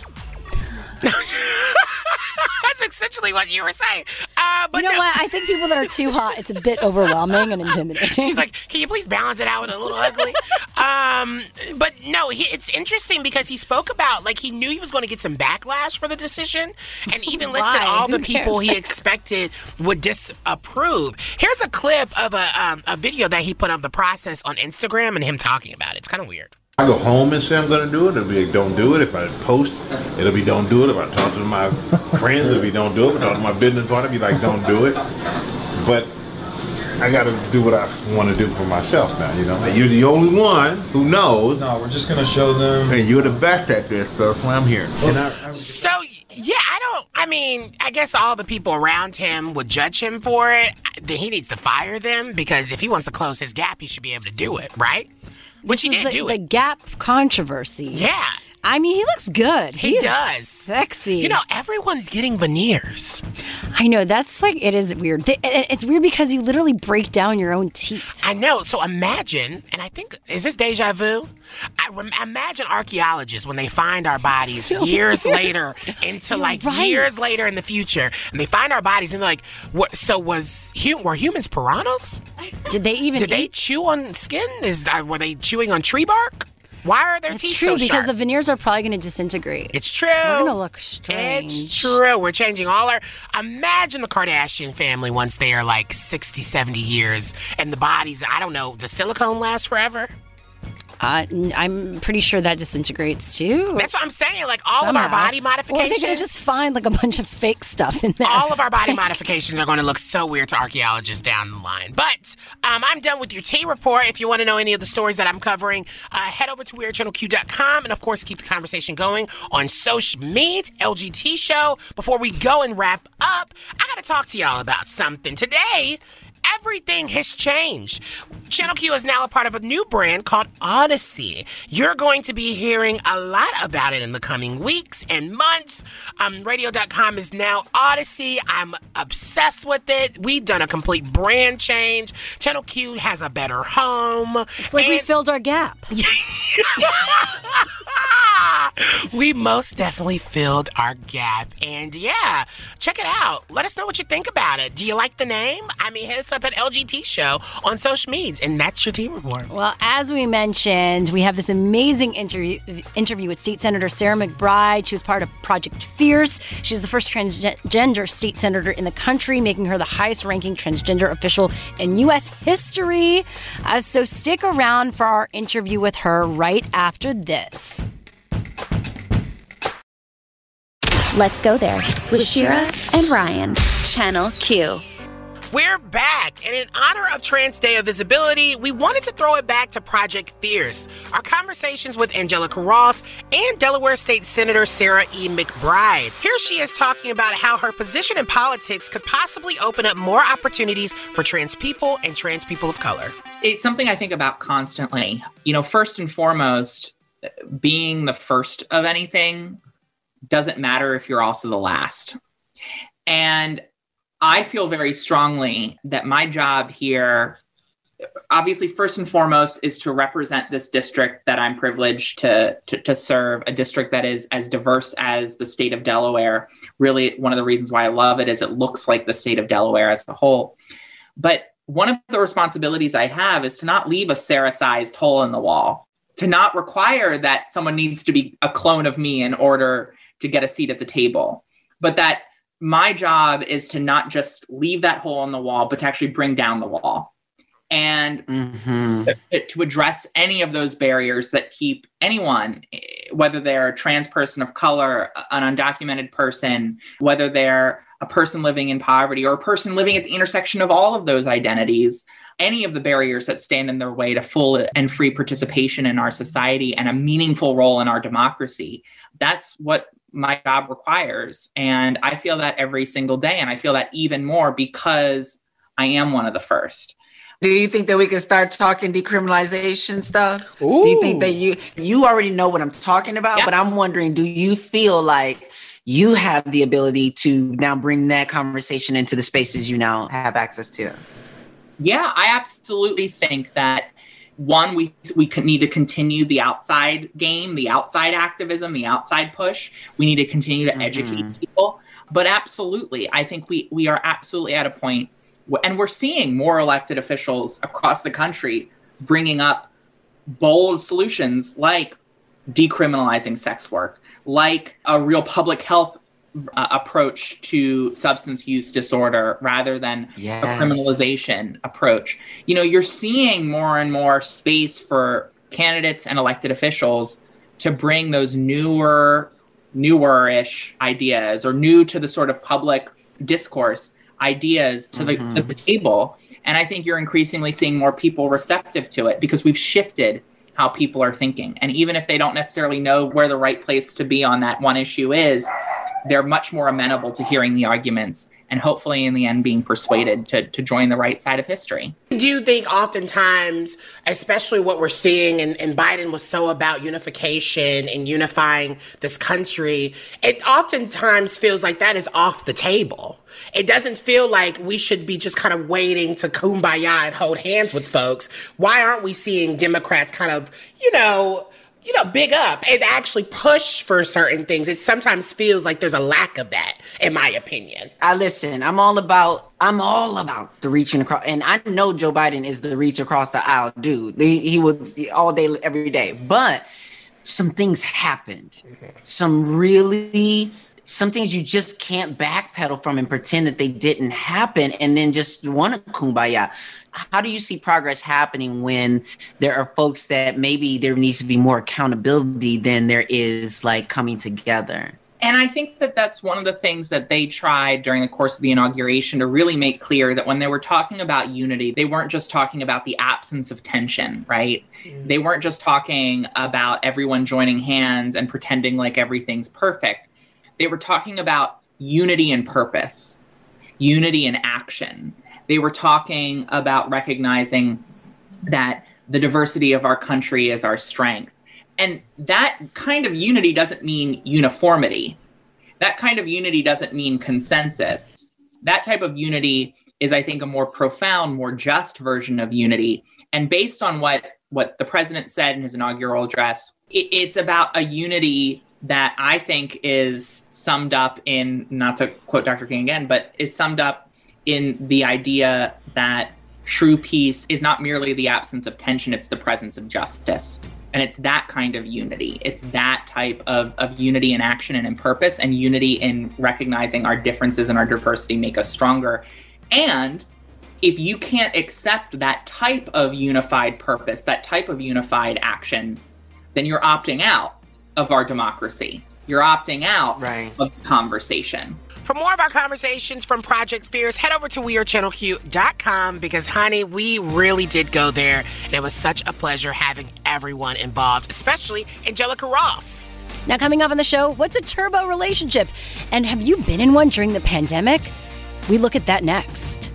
That's essentially what you were saying. Uh, but you know no. what? I think people that are too hot, it's a bit overwhelming and intimidating. She's like, can you please balance it out with a little ugly? um, but no, he, it's interesting because he spoke about, like, he knew he was going to get some backlash for the decision and even listed all the people he expected would disapprove. Here's a clip of a, um, a video that he put of the process on Instagram and him talking about it. It's kind of weird. I go home and say I'm going to do it, it'll be don't do it. If I post, it'll be don't do it. If I talk to my friends, it'll be don't do it. If I talk to my business partner, it'll be like don't do it. But I got to do what I want to do for myself now, you know. And you're the only one who knows. No, we're just going to show them. And you're the best at this, so that's why I'm here. I, so, yeah, I don't, I mean, I guess all the people around him would judge him for it. Then he needs to fire them because if he wants to close his gap, he should be able to do it, right? Which he did the, do the it. Gap controversy. Yeah. I mean, he looks good. He, he does. Sexy. You know, everyone's getting veneers. I know. That's like, it is weird. It's weird because you literally break down your own teeth. I know. So imagine, and I think, is this deja vu? I rem- imagine archaeologists when they find our bodies so years weird. later, into You're like right. years later in the future, and they find our bodies and they're like, what, so was, were humans piranhas? Did they even Did eat? they chew on skin? Is uh, Were they chewing on tree bark? Why are their That's teeth true, so because sharp? the veneers are probably going to disintegrate. It's true. We're going to look strange. It's true. We're changing all our... Imagine the Kardashian family once they are like sixty, seventy years, and the bodies, I don't know, does silicone last forever? Uh, I'm pretty sure that disintegrates too. That's what I'm saying. Like all Somehow. of our body modifications. Or they're going to just find like a bunch of fake stuff in there. All of our body modifications are going to look so weird to archaeologists down the line. But um, I'm done with your T Report. If you want to know any of the stories that I'm covering, uh, head over to weird channel q dot com. And of course, keep the conversation going on social media, L G T Show. Before we go and wrap up, I got to talk to y'all about something. Today, everything has changed. Channel Q is now a part of a new brand called Odyssey. You're going to be hearing a lot about it in the coming weeks and months. Um, radio dot com is now Odyssey. I'm obsessed with it. We've done a complete brand change. Channel Q has a better home. It's like and- we filled our gap. We most definitely filled our gap. And yeah, check it out. Let us know what you think about it. Do you like the name? I mean, hit us up at L G T Show on social medias. And that's your Tea Report. Well, as we mentioned, we have this amazing interview interview with State Senator Sarah McBride. She was part of Project Fierce. She's the first transgender state senator in the country, making her the highest-ranking transgender official in U S history. Uh, so stick around for our interview with her right after this. Let's go there with Shira and Ryan, Channel Q. We're back, and in honor of Trans Day of Visibility, we wanted to throw it back to Project Fierce. Our conversations with Angelica Ross and Delaware State Senator Sarah E. McBride. Here she is talking about how her position in politics could possibly open up more opportunities for trans people and trans people of color. It's something I think about constantly. You know, first and foremost, being the first of anything doesn't matter if you're also the last. And I feel very strongly that my job here, obviously, first and foremost, is to represent this district that I'm privileged to, to, to serve, a district that is as diverse as the state of Delaware. Really, one of the reasons why I love it is it looks like the state of Delaware as a whole. But one of the responsibilities I have is to not leave a Sarah-sized hole in the wall, to not require that someone needs to be a clone of me in order to get a seat at the table, but that my job is to not just leave that hole in the wall, but to actually bring down the wall and mm-hmm. to, to address any of those barriers that keep anyone, whether they're a trans person of color, an undocumented person, whether they're a person living in poverty or a person living at the intersection of all of those identities, any of the barriers that stand in their way to full and free participation in our society and a meaningful role in our democracy. That's what my job requires. And I feel that every single day. And I feel that even more because I am one of the first. Do you think that we can start talking decriminalization stuff? Ooh. Do you think that you, you already know what I'm talking about, yeah. But I'm wondering, do you feel like you have the ability to now bring that conversation into the spaces you now have access to? Yeah, I absolutely think that one, we we need to continue the outside game, the outside activism, the outside push. We need to continue to mm-hmm. educate people. But absolutely, I think we we are absolutely at a point, and we're seeing more elected officials across the country bringing up bold solutions like decriminalizing sex work, like a real public health uh, approach to substance use disorder rather than yes. a criminalization approach. You know, you're seeing more and more space for candidates and elected officials to bring those newer, newer-ish ideas or new to the sort of public discourse ideas to, mm-hmm. the, to the table. And I think you're increasingly seeing more people receptive to it because we've shifted how people are thinking. And even if they don't necessarily know where the right place to be on that one issue is, they're much more amenable to hearing the arguments and hopefully in the end being persuaded to, to join the right side of history. Do you think oftentimes, especially what we're seeing, and, and Biden was so about unification and unifying this country, it oftentimes feels like that is off the table. It doesn't feel like we should be just kind of waiting to kumbaya and hold hands with folks. Why aren't we seeing Democrats kind of, you know, you know, big up and actually push for certain things? It sometimes feels like there's a lack of that, in my opinion. I listen, I'm all about, I'm all about the reaching across. And I know Joe Biden is the reach across the aisle dude. He, he would all day, every day. But some things happened. Mm-hmm. Some really, some things you just can't backpedal from and pretend that they didn't happen and then just want to kumbaya. How do you see progress happening when there are folks that maybe there needs to be more accountability than there is like coming together? And I think that that's one of the things that they tried during the course of the inauguration to really make clear that when they were talking about unity, they weren't just talking about the absence of tension, right? Mm-hmm. They weren't just talking about everyone joining hands and pretending like everything's perfect. They were talking about unity and purpose, unity and action. They were talking about recognizing that the diversity of our country is our strength. And that kind of unity doesn't mean uniformity. That kind of unity doesn't mean consensus. That type of unity is, I think, a more profound, more just version of unity. And based on what, what the president said in his inaugural address, it, it's about a unity that I think is summed up in, not to quote Doctor King again, but is summed up in the idea that true peace is not merely the absence of tension, it's the presence of justice. And it's that kind of unity. It's that type of, of unity in action and in purpose, and unity in recognizing our differences and our diversity make us stronger. And if you can't accept that type of unified purpose, that type of unified action, then you're opting out of our democracy. You're opting out right. of conversation. For more of our conversations from Project Fierce, head over to we are channel q dot com because, honey, we really did go there. And it was such a pleasure having everyone involved, especially Angelica Ross. Now, coming up on the show, what's a turbo relationship? And have you been in one during the pandemic? We look at that next.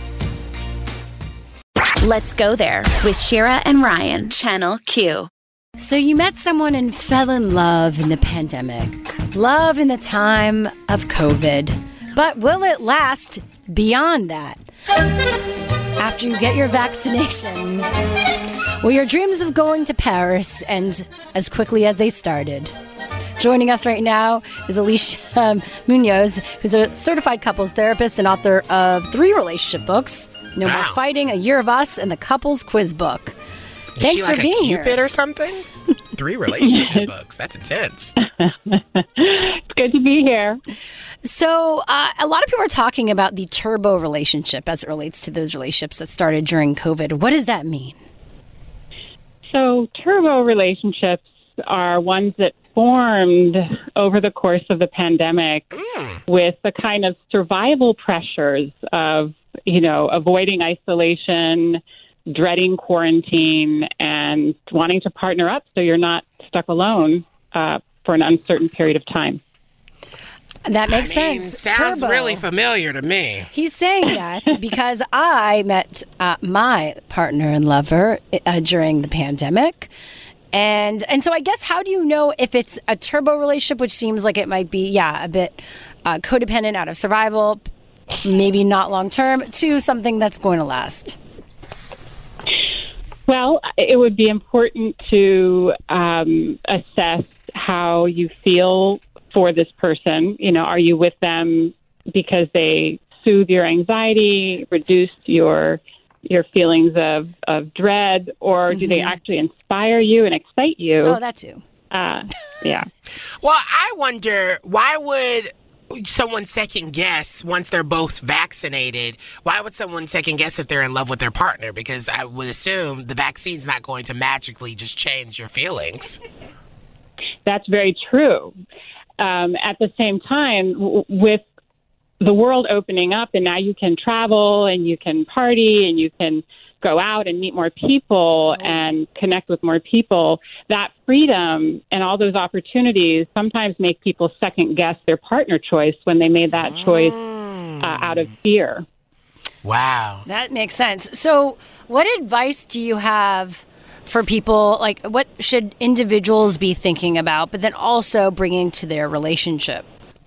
Let's go there with Shira and Ryan, Channel Q. So you met someone and fell in love in the pandemic. Love in the time of COVID. But will it last beyond that? After you get your vaccination, will your dreams of going to Paris end as quickly as they started? Joining us right now is Alicia Munoz, who's a certified couples therapist and author of three relationship books, No wow. More Fighting, A Year of Us, and the Couples Quiz Book. Is Thanks she like for being a Cupid here. or something? Three relationship books. That's intense. It's good to be here. So uh, a lot of people are talking about the turbo relationship as it relates to those relationships that started during COVID. What does that mean? So turbo relationships are ones that formed over the course of the pandemic mm. with the kind of survival pressures of, you know, avoiding isolation, dreading quarantine, and wanting to partner up so you're not stuck alone uh, for an uncertain period of time. That makes I mean, sense. Sounds Turbo. really familiar to me. He's saying that because I met uh, my partner and lover uh, during the pandemic. And and so I guess, how do you know if it's a turbo relationship, which seems like it might be, yeah, a bit uh, codependent, out of survival, maybe not long term, to something that's going to last? Well, it would be important to um, assess how you feel for this person. You know, are you with them because they soothe your anxiety, reduce your your feelings of, of dread, or mm-hmm. do they actually inspire you and excite you? Oh, that too. Uh, yeah. Well, I wonder, why would someone second guess once they're both vaccinated? Why would someone second guess if they're in love with their partner? Because I would assume the vaccine's not going to magically just change your feelings. That's very true. Um, at the same time, w- with the world opening up, and now you can travel and you can party and you can go out and meet more people and connect with more people, that freedom and all those opportunities sometimes make people second guess their partner choice when they made that choice uh, out of fear. Wow. That makes sense. So what advice do you have for people? Like, what should individuals be thinking about, but then also bringing to their relationship?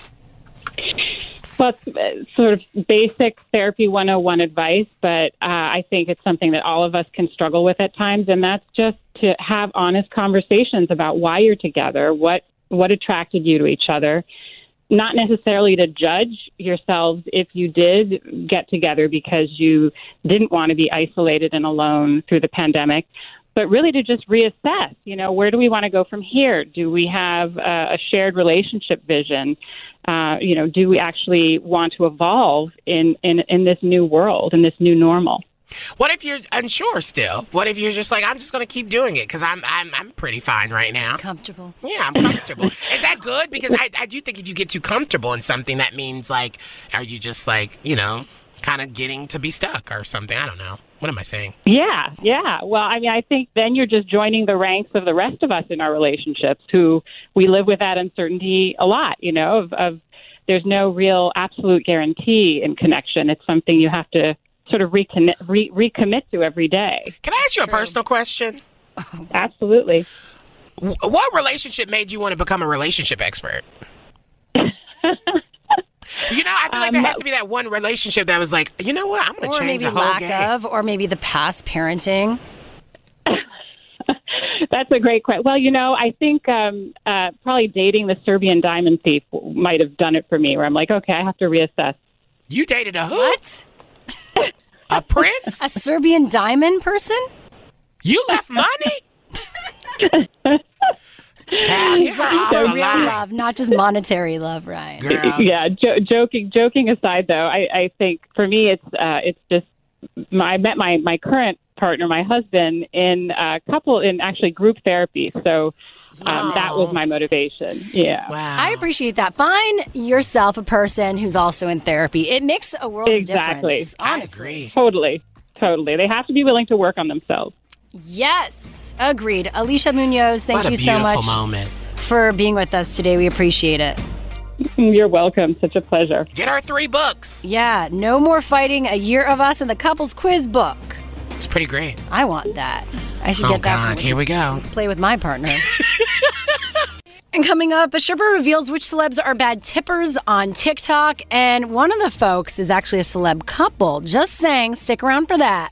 Well, it's sort of basic therapy one oh one advice, but uh, I think it's something that all of us can struggle with at times, and that's just to have honest conversations about why you're together, what what attracted you to each other, not necessarily to judge yourselves if you did get together because you didn't want to be isolated and alone through the pandemic, but really to just reassess, you know, where do we want to go from here? Do we have uh, a shared relationship vision? Uh, you know, do we actually want to evolve in, in, in this new world, in this new normal? What if you're unsure still? What if you're just like, I'm just going to keep doing it because I'm I'm I'm pretty fine right now. It's comfortable. Yeah, I'm comfortable. Is that good? Because I, I do think if you get too comfortable in something, that means, like, are you just like, you know, kind of getting to be stuck or something? I don't know. What am I saying? Yeah, yeah. Well, I mean, I think then you're just joining the ranks of the rest of us in our relationships who we live with that uncertainty a lot, you know, of, of there's no real absolute guarantee in connection. It's something you have to sort of recommit, re- recommit to every day. Can I ask you True. a personal question? Absolutely. What relationship made you want to become a relationship expert? You know, I feel like there has to be that one relationship that was like, you know what, I'm going to change the whole lack game. Of, or maybe the past parenting. That's a great question. Well, you know, I think um, uh, probably dating the Serbian diamond thief might have done it for me, where I'm like, okay, I have to reassess. You dated a who? What? A prince? A Serbian diamond person? You left money? Child, She's looking for real love, not just monetary love, Ryan. Girl. Yeah, jo- joking joking aside, though, I, I think for me, it's uh, it's just my, I met my, my current partner, my husband, in a couple in actually group therapy. So um, that was my motivation. Yeah. Wow. I appreciate that. Find yourself a person who's also in therapy. It makes a world Exactly. of difference. Honestly. Totally. Totally. They have to be willing to work on themselves. Yes, agreed. Alicia Munoz, thank What a you so beautiful much moment. for being with us today. We appreciate it. You're welcome. Such a pleasure. Get our three books. Yeah, No More Fighting, A Year of Us, and the Couples Quiz book. It's pretty great. I want that. I should Oh, get that. God. For Here we go. to play with my partner. And coming up, a stripper reveals which celebs are bad tippers on TikTok, and one of the folks is actually a celeb couple. Just saying, stick around for that.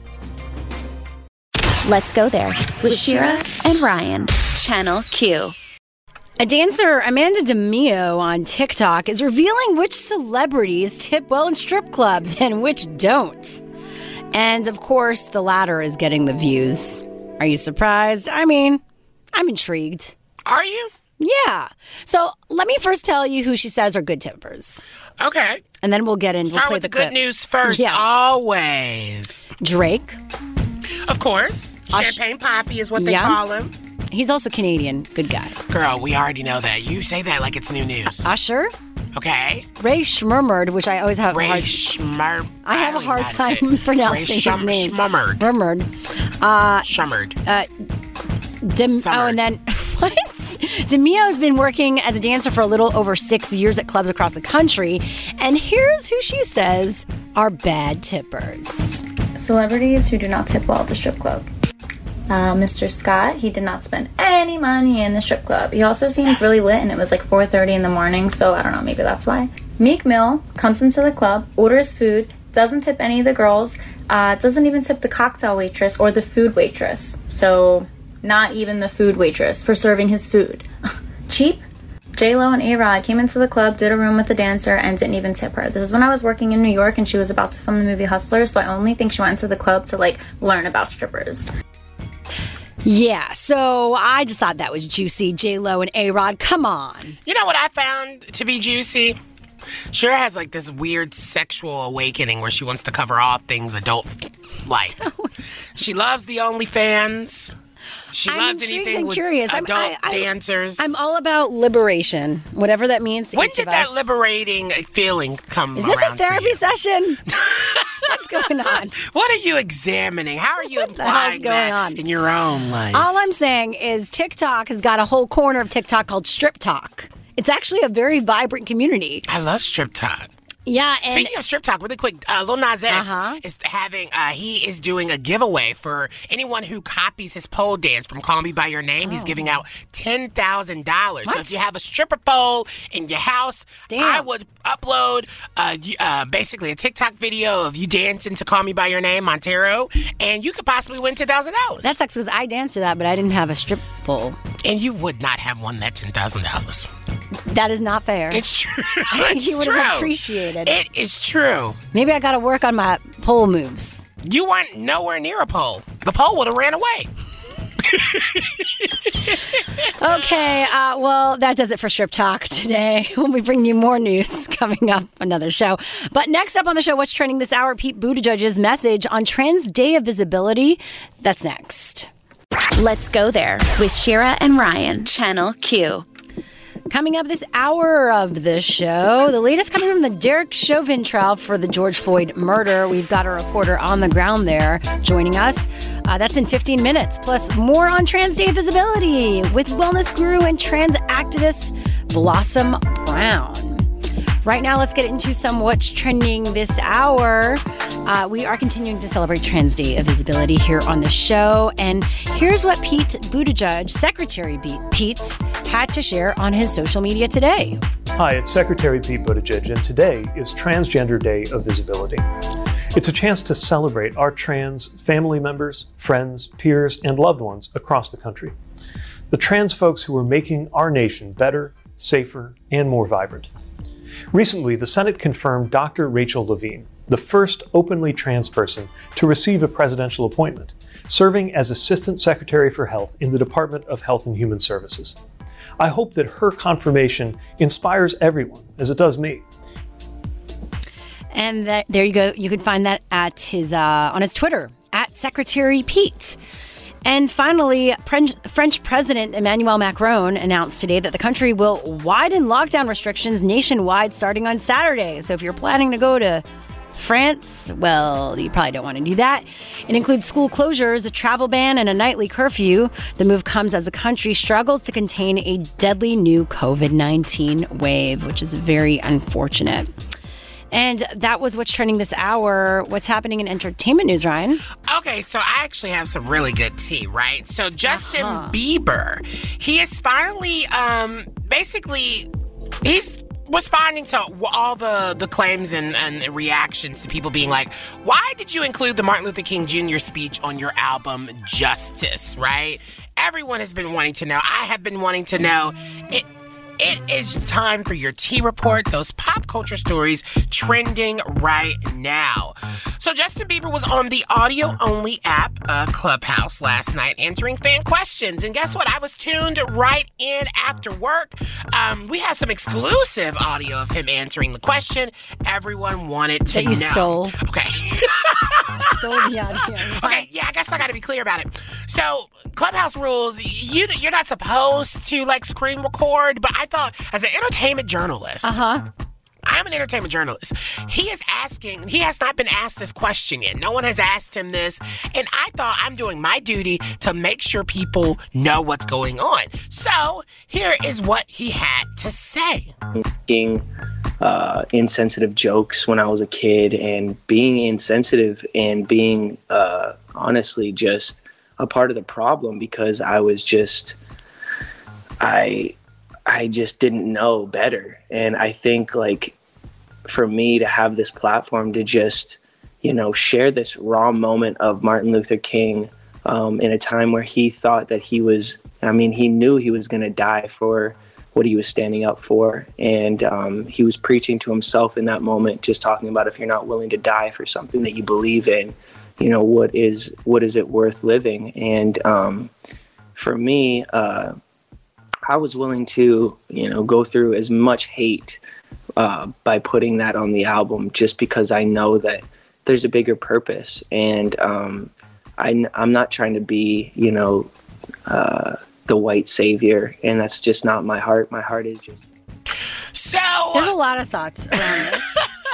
Let's go there with Shira and Ryan. Channel Q. A dancer, Amanda DeMio, on TikTok is revealing which celebrities tip well in strip clubs and which don't. And of course, the latter is getting the views. Are you surprised? I mean, I'm intrigued. Are you? Yeah. So let me first tell you who she says are good tippers. Okay. And then we'll get in. Start we'll play with the, the clip. good news first. Yeah. Always. Drake. Of course. Ush- Champagne Poppy is what they Yeah. call him. He's also Canadian. Good guy. Girl, we already know that. You say that like it's new news. Usher. Okay. Ray Schmurmerd, which I always have Ray a hard Schmur. I have a don't hard know how to say time it. pronouncing Ray Schum- his name. Schmurmerd. Schmurmerd. Uh, Schmurmerd. uh, Dem- oh, Summer. and then what? DeMio has been working as a dancer for a little over six years at clubs across the country, and here's who she says are bad tippers. Celebrities who do not tip well at the strip club. Uh, Mister Scott, he did not spend any money in the strip club. He also seemed really lit, and it was like four thirty in the morning, so I don't know, maybe that's why. Meek Mill comes into the club, orders food, doesn't tip any of the girls, uh, doesn't even tip the cocktail waitress or the food waitress. So, not even the food waitress for serving his food. Cheap? J-Lo and A-Rod came into the club, did a room with the dancer, and didn't even tip her. This is when I was working in New York, and she was about to film the movie Hustlers, so I only think she went into the club to, like, learn about strippers. Yeah, so I just thought that was juicy. J-Lo and A-Rod, come on. You know what I found to be juicy? Shira has like this weird sexual awakening where she wants to cover all things adult like. She loves the OnlyFans. She I'm loves intrigued anything and with curious. I'm- adult I- I- dancers. I'm all about liberation, whatever that means to when each did of that us. liberating feeling come Is this a around for therapy you? session? What's going on? What are you examining? How are you the hell's applying going that on? in your own life? All I'm saying is TikTok has got a whole corner of TikTok called Strip Talk. It's actually a very vibrant community. I love strip talk. Yeah, and Speaking of strip talk, really quick, uh, Lil Nas X Uh-huh. is having, uh, he is doing a giveaway for anyone who copies his pole dance from Call Me By Your Name. He's giving out ten thousand dollars. So What? if you have a stripper pole in your house, Damn. I would upload uh, y- uh, basically a TikTok video of you dancing to Call Me By Your Name, Montero, and you could possibly win ten thousand dollars. that sucks because I danced to that, but I didn't have a strip pole. And you would not have won that ten thousand dollars. That is not fair. It's true. I think It's you would have true. appreciated it. It is true. Maybe I got to work on my pole moves. You weren't nowhere near a pole. The pole would have ran away. Okay, uh, well, that does it for Strip Talk today. We'll be bringing you more news coming up, another show. But next up on the show, what's trending this hour? Pete Buttigieg's message on Trans Day of Visibility. That's next. Let's go there with Shira and Ryan. Channel Q. Coming up this hour of the show, the latest coming from the Derek Chauvin trial for the George Floyd murder. We've got a reporter on the ground there joining us. Uh, that's in fifteen minutes. Plus, more on Trans Day Visibility with wellness guru and trans activist Blossom Brown. Right now, let's get into some what's trending this hour. Uh, we are continuing to celebrate Trans Day of Visibility here on the show. And here's what Pete Buttigieg, Secretary Pete, had to share on his social media today. Hi, it's Secretary Pete Buttigieg, and today is Transgender Day of Visibility. It's a chance to celebrate our trans family members, friends, peers, and loved ones across the country. The trans folks who are making our nation better, safer, and more vibrant. Recently, the Senate confirmed Doctor Rachel Levine, the first openly trans person to receive a presidential appointment, serving as Assistant Secretary for Health in the Department of Health and Human Services. I hope that her confirmation inspires everyone, as it does me. And that, there you go. You can find that at his uh, on his Twitter, at Secretary Pete. And finally, French President Emmanuel Macron announced today that the country will widen lockdown restrictions nationwide starting on Saturday. So if you're planning to go to France, well, you probably don't want to do that. It includes school closures, a travel ban, and a nightly curfew. The move comes as the country struggles to contain a deadly new covid nineteen wave, which is very unfortunate. And that was what's trending this hour. What's happening in entertainment news, Ryan? Okay, so I actually have some really good tea, right? So Justin uh-huh. Bieber, he is finally, um, basically, he's responding to all the, the claims and, and reactions to people being like, why did you include the Martin Luther King Junior speech on your album Justice, right? Everyone has been wanting to know. I have been wanting to know. It, It is time for your tea report, those pop culture stories trending right now. So Justin Bieber was on the audio-only app, uh, Clubhouse, last night, answering fan questions. And guess what? I was tuned right in after work. Um, we have some exclusive audio of him answering the question everyone wanted to that you know. Stole. Okay. Stole the audio. Okay, yeah, I guess I got to be clear about it. So Clubhouse rules, you, you're not supposed to, like, screen record, but I thought, as an entertainment journalist, uh-huh. I'm an entertainment journalist. He is asking, he has not been asked this question yet. No one has asked him this. And I thought I'm doing my duty to make sure people know what's going on. So here is what he had to say. Making uh, insensitive jokes when I was a kid, and being insensitive and being uh, honestly just a part of the problem, because I was just, I... I just didn't know better. And I think, like, for me to have this platform to just, you know, share this raw moment of Martin Luther King um, in a time where he thought that he was, I mean, he knew he was going to die for what he was standing up for. And um, he was preaching to himself in that moment, just talking about, if you're not willing to die for something that you believe in, you know, what is, what is it worth living? And um, for me, uh, I was willing to, you know, go through as much hate uh, by putting that on the album, just because I know that there's a bigger purpose. And um, I, I'm not trying to be, you know, uh, the white savior. And that's just not my heart. My heart is just. So there's a lot of thoughts around this.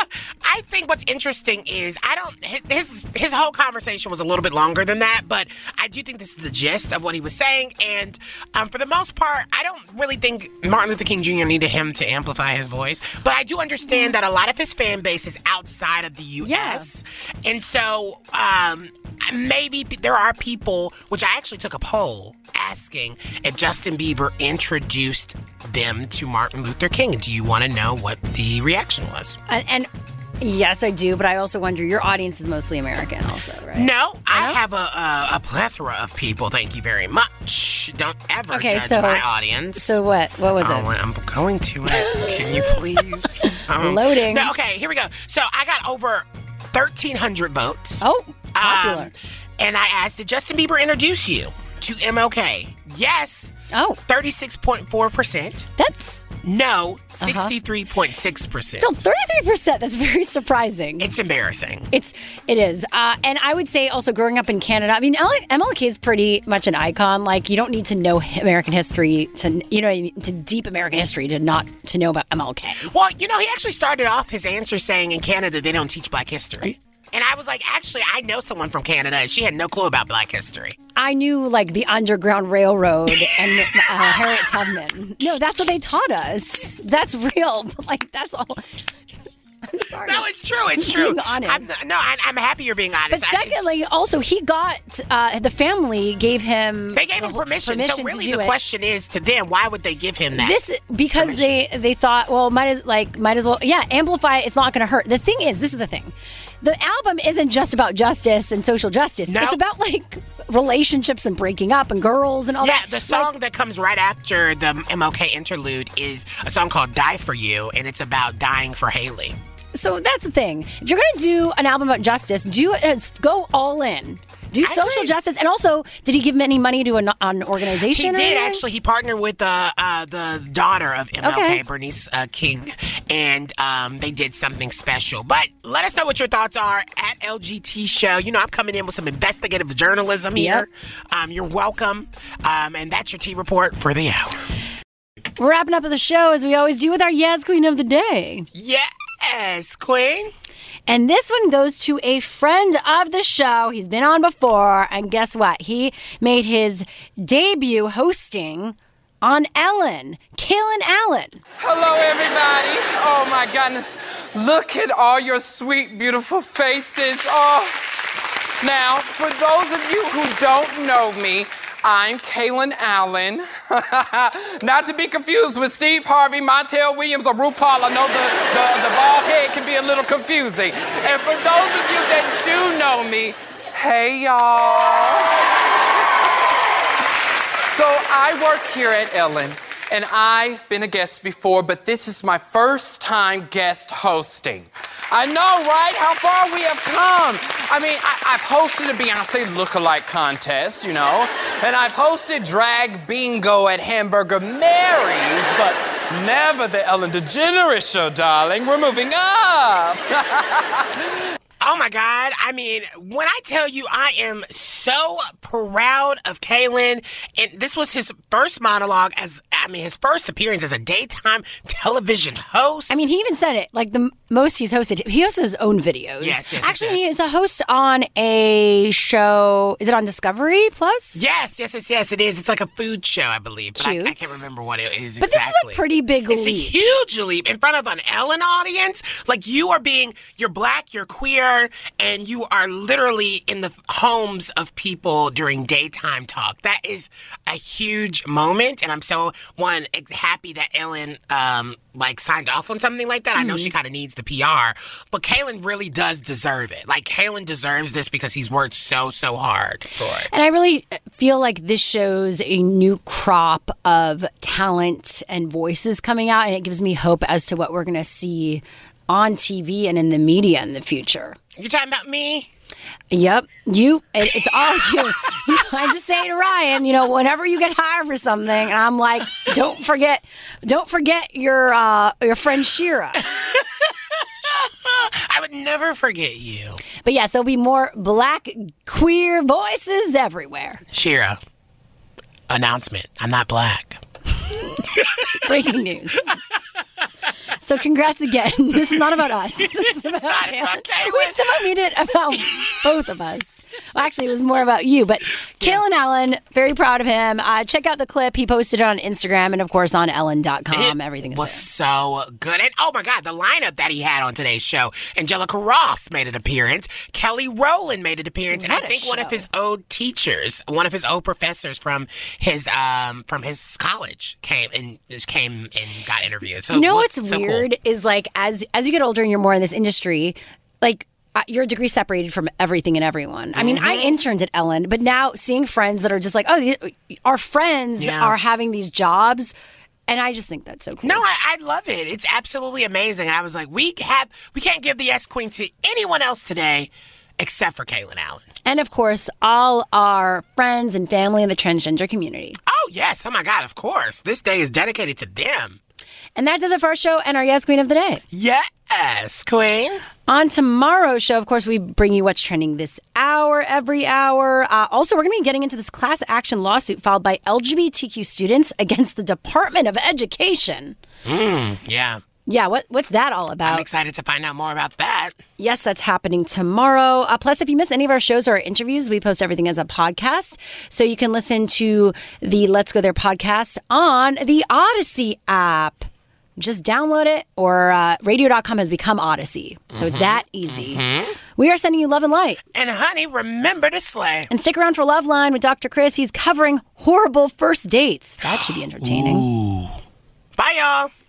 I think what's interesting is I don't his his whole conversation was a little bit longer than that, but I do think this is the gist of what he was saying. And um, for the most part, I don't really think Martin Luther King Junior needed him to amplify his voice. But I do understand that a lot of his fan base is outside of the U S Yeah. And so um, maybe there are people, which I actually took a poll asking if Justin Bieber introduced them to Martin Luther King. Do you want to know what the reaction was? And, and yes, I do, but I also wonder, your audience is mostly American also, right? No, I have a, a, a plethora of people, thank you very much. Don't ever okay, judge so, my audience. So what? What was oh, it? I'm going to it. Can you please? Um, Loading. No, okay, here we go. So I got over thirteen hundred votes. Oh, popular. Um, and I asked, did Justin Bieber introduce you to M L K? Yes. Oh. thirty-six point four percent. That's... No, sixty-three point six percent. Still thirty-three percent. That's very surprising. It's embarrassing. It's, it is. Uh, and I would say also growing up in Canada, I mean, M L K is pretty much an icon. Like, you don't need to know American history to, you know, to deep American history to not to know about M L K. Well, you know, he actually started off his answer saying in Canada they don't teach Black history. And I was like, actually, I know someone from Canada, and she had no clue about Black history. I knew, like, the Underground Railroad and uh, Harriet Tubman. No, that's what they taught us. That's real. Like, that's all. I'm sorry. No, it's true. It's true. Being honest. I'm, no, I, I'm happy you're being honest. But secondly, also, he got, uh, the family gave him... They gave him permission. permission so really to do the it. question is to them, why would they give him that? This, because they, they thought, well, might as, like, might as well, yeah, amplify it. It's not going to hurt. The thing is, this is the thing. the album isn't just about justice and social justice. No. It's about like relationships and breaking up and girls and all yeah, that. Yeah, the song like, that comes right after the M L K interlude is a song called Die For You, and it's about dying for Haley. So that's the thing. If you're going to do an album about justice, do it as go all in. Do I social agree. justice. And also, did he give any money to an, an organization? He or did, anything? actually. He partnered with uh, uh, the daughter of M L K, Okay. Bernice uh, King, and um, they did something special. But let us know what your thoughts are at L G T Show. You know, I'm coming in with some investigative journalism here. Yep. Um, you're welcome. Um, and that's your T Report for the hour. We're wrapping up the show, as we always do, with our Yes Queen of the Day. Yes, Queen. And this one goes to a friend of the show. He's been on before. And guess what? He made his debut hosting on Ellen. Kaylin Allen. Hello, everybody. Oh, my goodness. Look at all your sweet, beautiful faces. Oh. Now, for those of you who don't know me, I'm Kaylin Allen. Not to be confused with Steve Harvey, Montel Williams, or RuPaul. I know the, the, the bald head can be a little confusing. And for those of you that do know me, hey, y'all. So I work here at Ellen, and I've been a guest before, but this is my first time guest hosting. I know, right? How far we have come. I mean, I, I've hosted a Beyonce lookalike contest, you know, and I've hosted drag bingo at Hamburger Mary's, but never the Ellen DeGeneres show, darling. We're moving up. Oh, my God. I mean, when I tell you I am so proud of Kaylin, and this was his first monologue as, I mean, his first appearance as a daytime television host. I mean, he even said it, like the most he's hosted. He hosts his own videos. Yes, yes, Actually, yes, he yes. is a host on a show. Is it on Discovery Plus? Yes, yes, yes, yes, it is. It's like a food show, I believe. But I, I Cute. can't remember what it is But exactly. this is a pretty big It's leap. a huge leap in front of an Ellen audience. Like, you are being, you're black, you're queer, and you are literally in the homes of people during daytime talk. That is a huge moment, and I'm so, one, happy that Ellen, um, like, signed off on something like that. I know Mhm. she kind of needs the P R, but Kaylin really does deserve it. Like, Kaylin deserves this because he's worked so, so hard for it. And I really feel like this shows a new crop of talent and voices coming out, and it gives me hope as to what we're going to see on T V and in the media in the future. You talking about me? Yep, you. It, it's all you. You know, I just say to Ryan, you know, whenever you get hired for something, I'm like, don't forget, don't forget your uh, your friend Shira. I would never forget you. But yes, there'll be more black queer voices everywhere. Shira, announcement. I'm not black. Breaking news. So congrats again. This is not about us. This is about, not, it's about Kaylin. We still made it about both of us. Well, actually, it was more about you. But Kaylin Allen, very proud of him. Uh, check out the clip. He posted it on Instagram and, of course, on Ellen dot com. It Everything is was there. so good. And oh my God, the lineup that he had on today's show. Angelica Ross made an appearance. Kelly Rowland made an appearance. And What I a think one of show. his old teachers, one of his old professors from his um from his college came and just came and got interviewed. So You know what- what's so cool. weird is like as as you get older and you're more in this industry, like uh, you're a degree separated from everything and everyone. I mean, I Mhm. interned at Ellen, but now seeing friends that are just like, oh, these, our friends Yeah. are having these jobs, and I just think that's so cool. No, I, I love it. It's absolutely amazing. And I was like, we have we can't give the Yes Queen to anyone else today except for Kaylin Allen. And of course, all our friends and family in the transgender community. Oh yes, oh my God, of course. This day is dedicated to them. And that does it for our show and our Yes Queen of the Day. Yes, Queen. On tomorrow's show, of course, we bring you what's trending this hour, every hour. Uh, also, we're going to be getting into this class action lawsuit filed by L G B T Q students against the Department of Education. Mm, yeah. Yeah, what what's that all about? I'm excited to find out more about that. Yes, that's happening tomorrow. Uh, plus, if you miss any of our shows or our interviews, we post everything as a podcast. So you can listen to the Let's Go There podcast on the Odyssey app. Just download it, or uh, radio dot com has become Odyssey. So it's Mhm. that easy. Mhm. We are sending you love and light. And honey, remember to slay. And stick around for Loveline with Doctor Chris. He's covering horrible first dates. That should be entertaining. Ooh. Bye, y'all.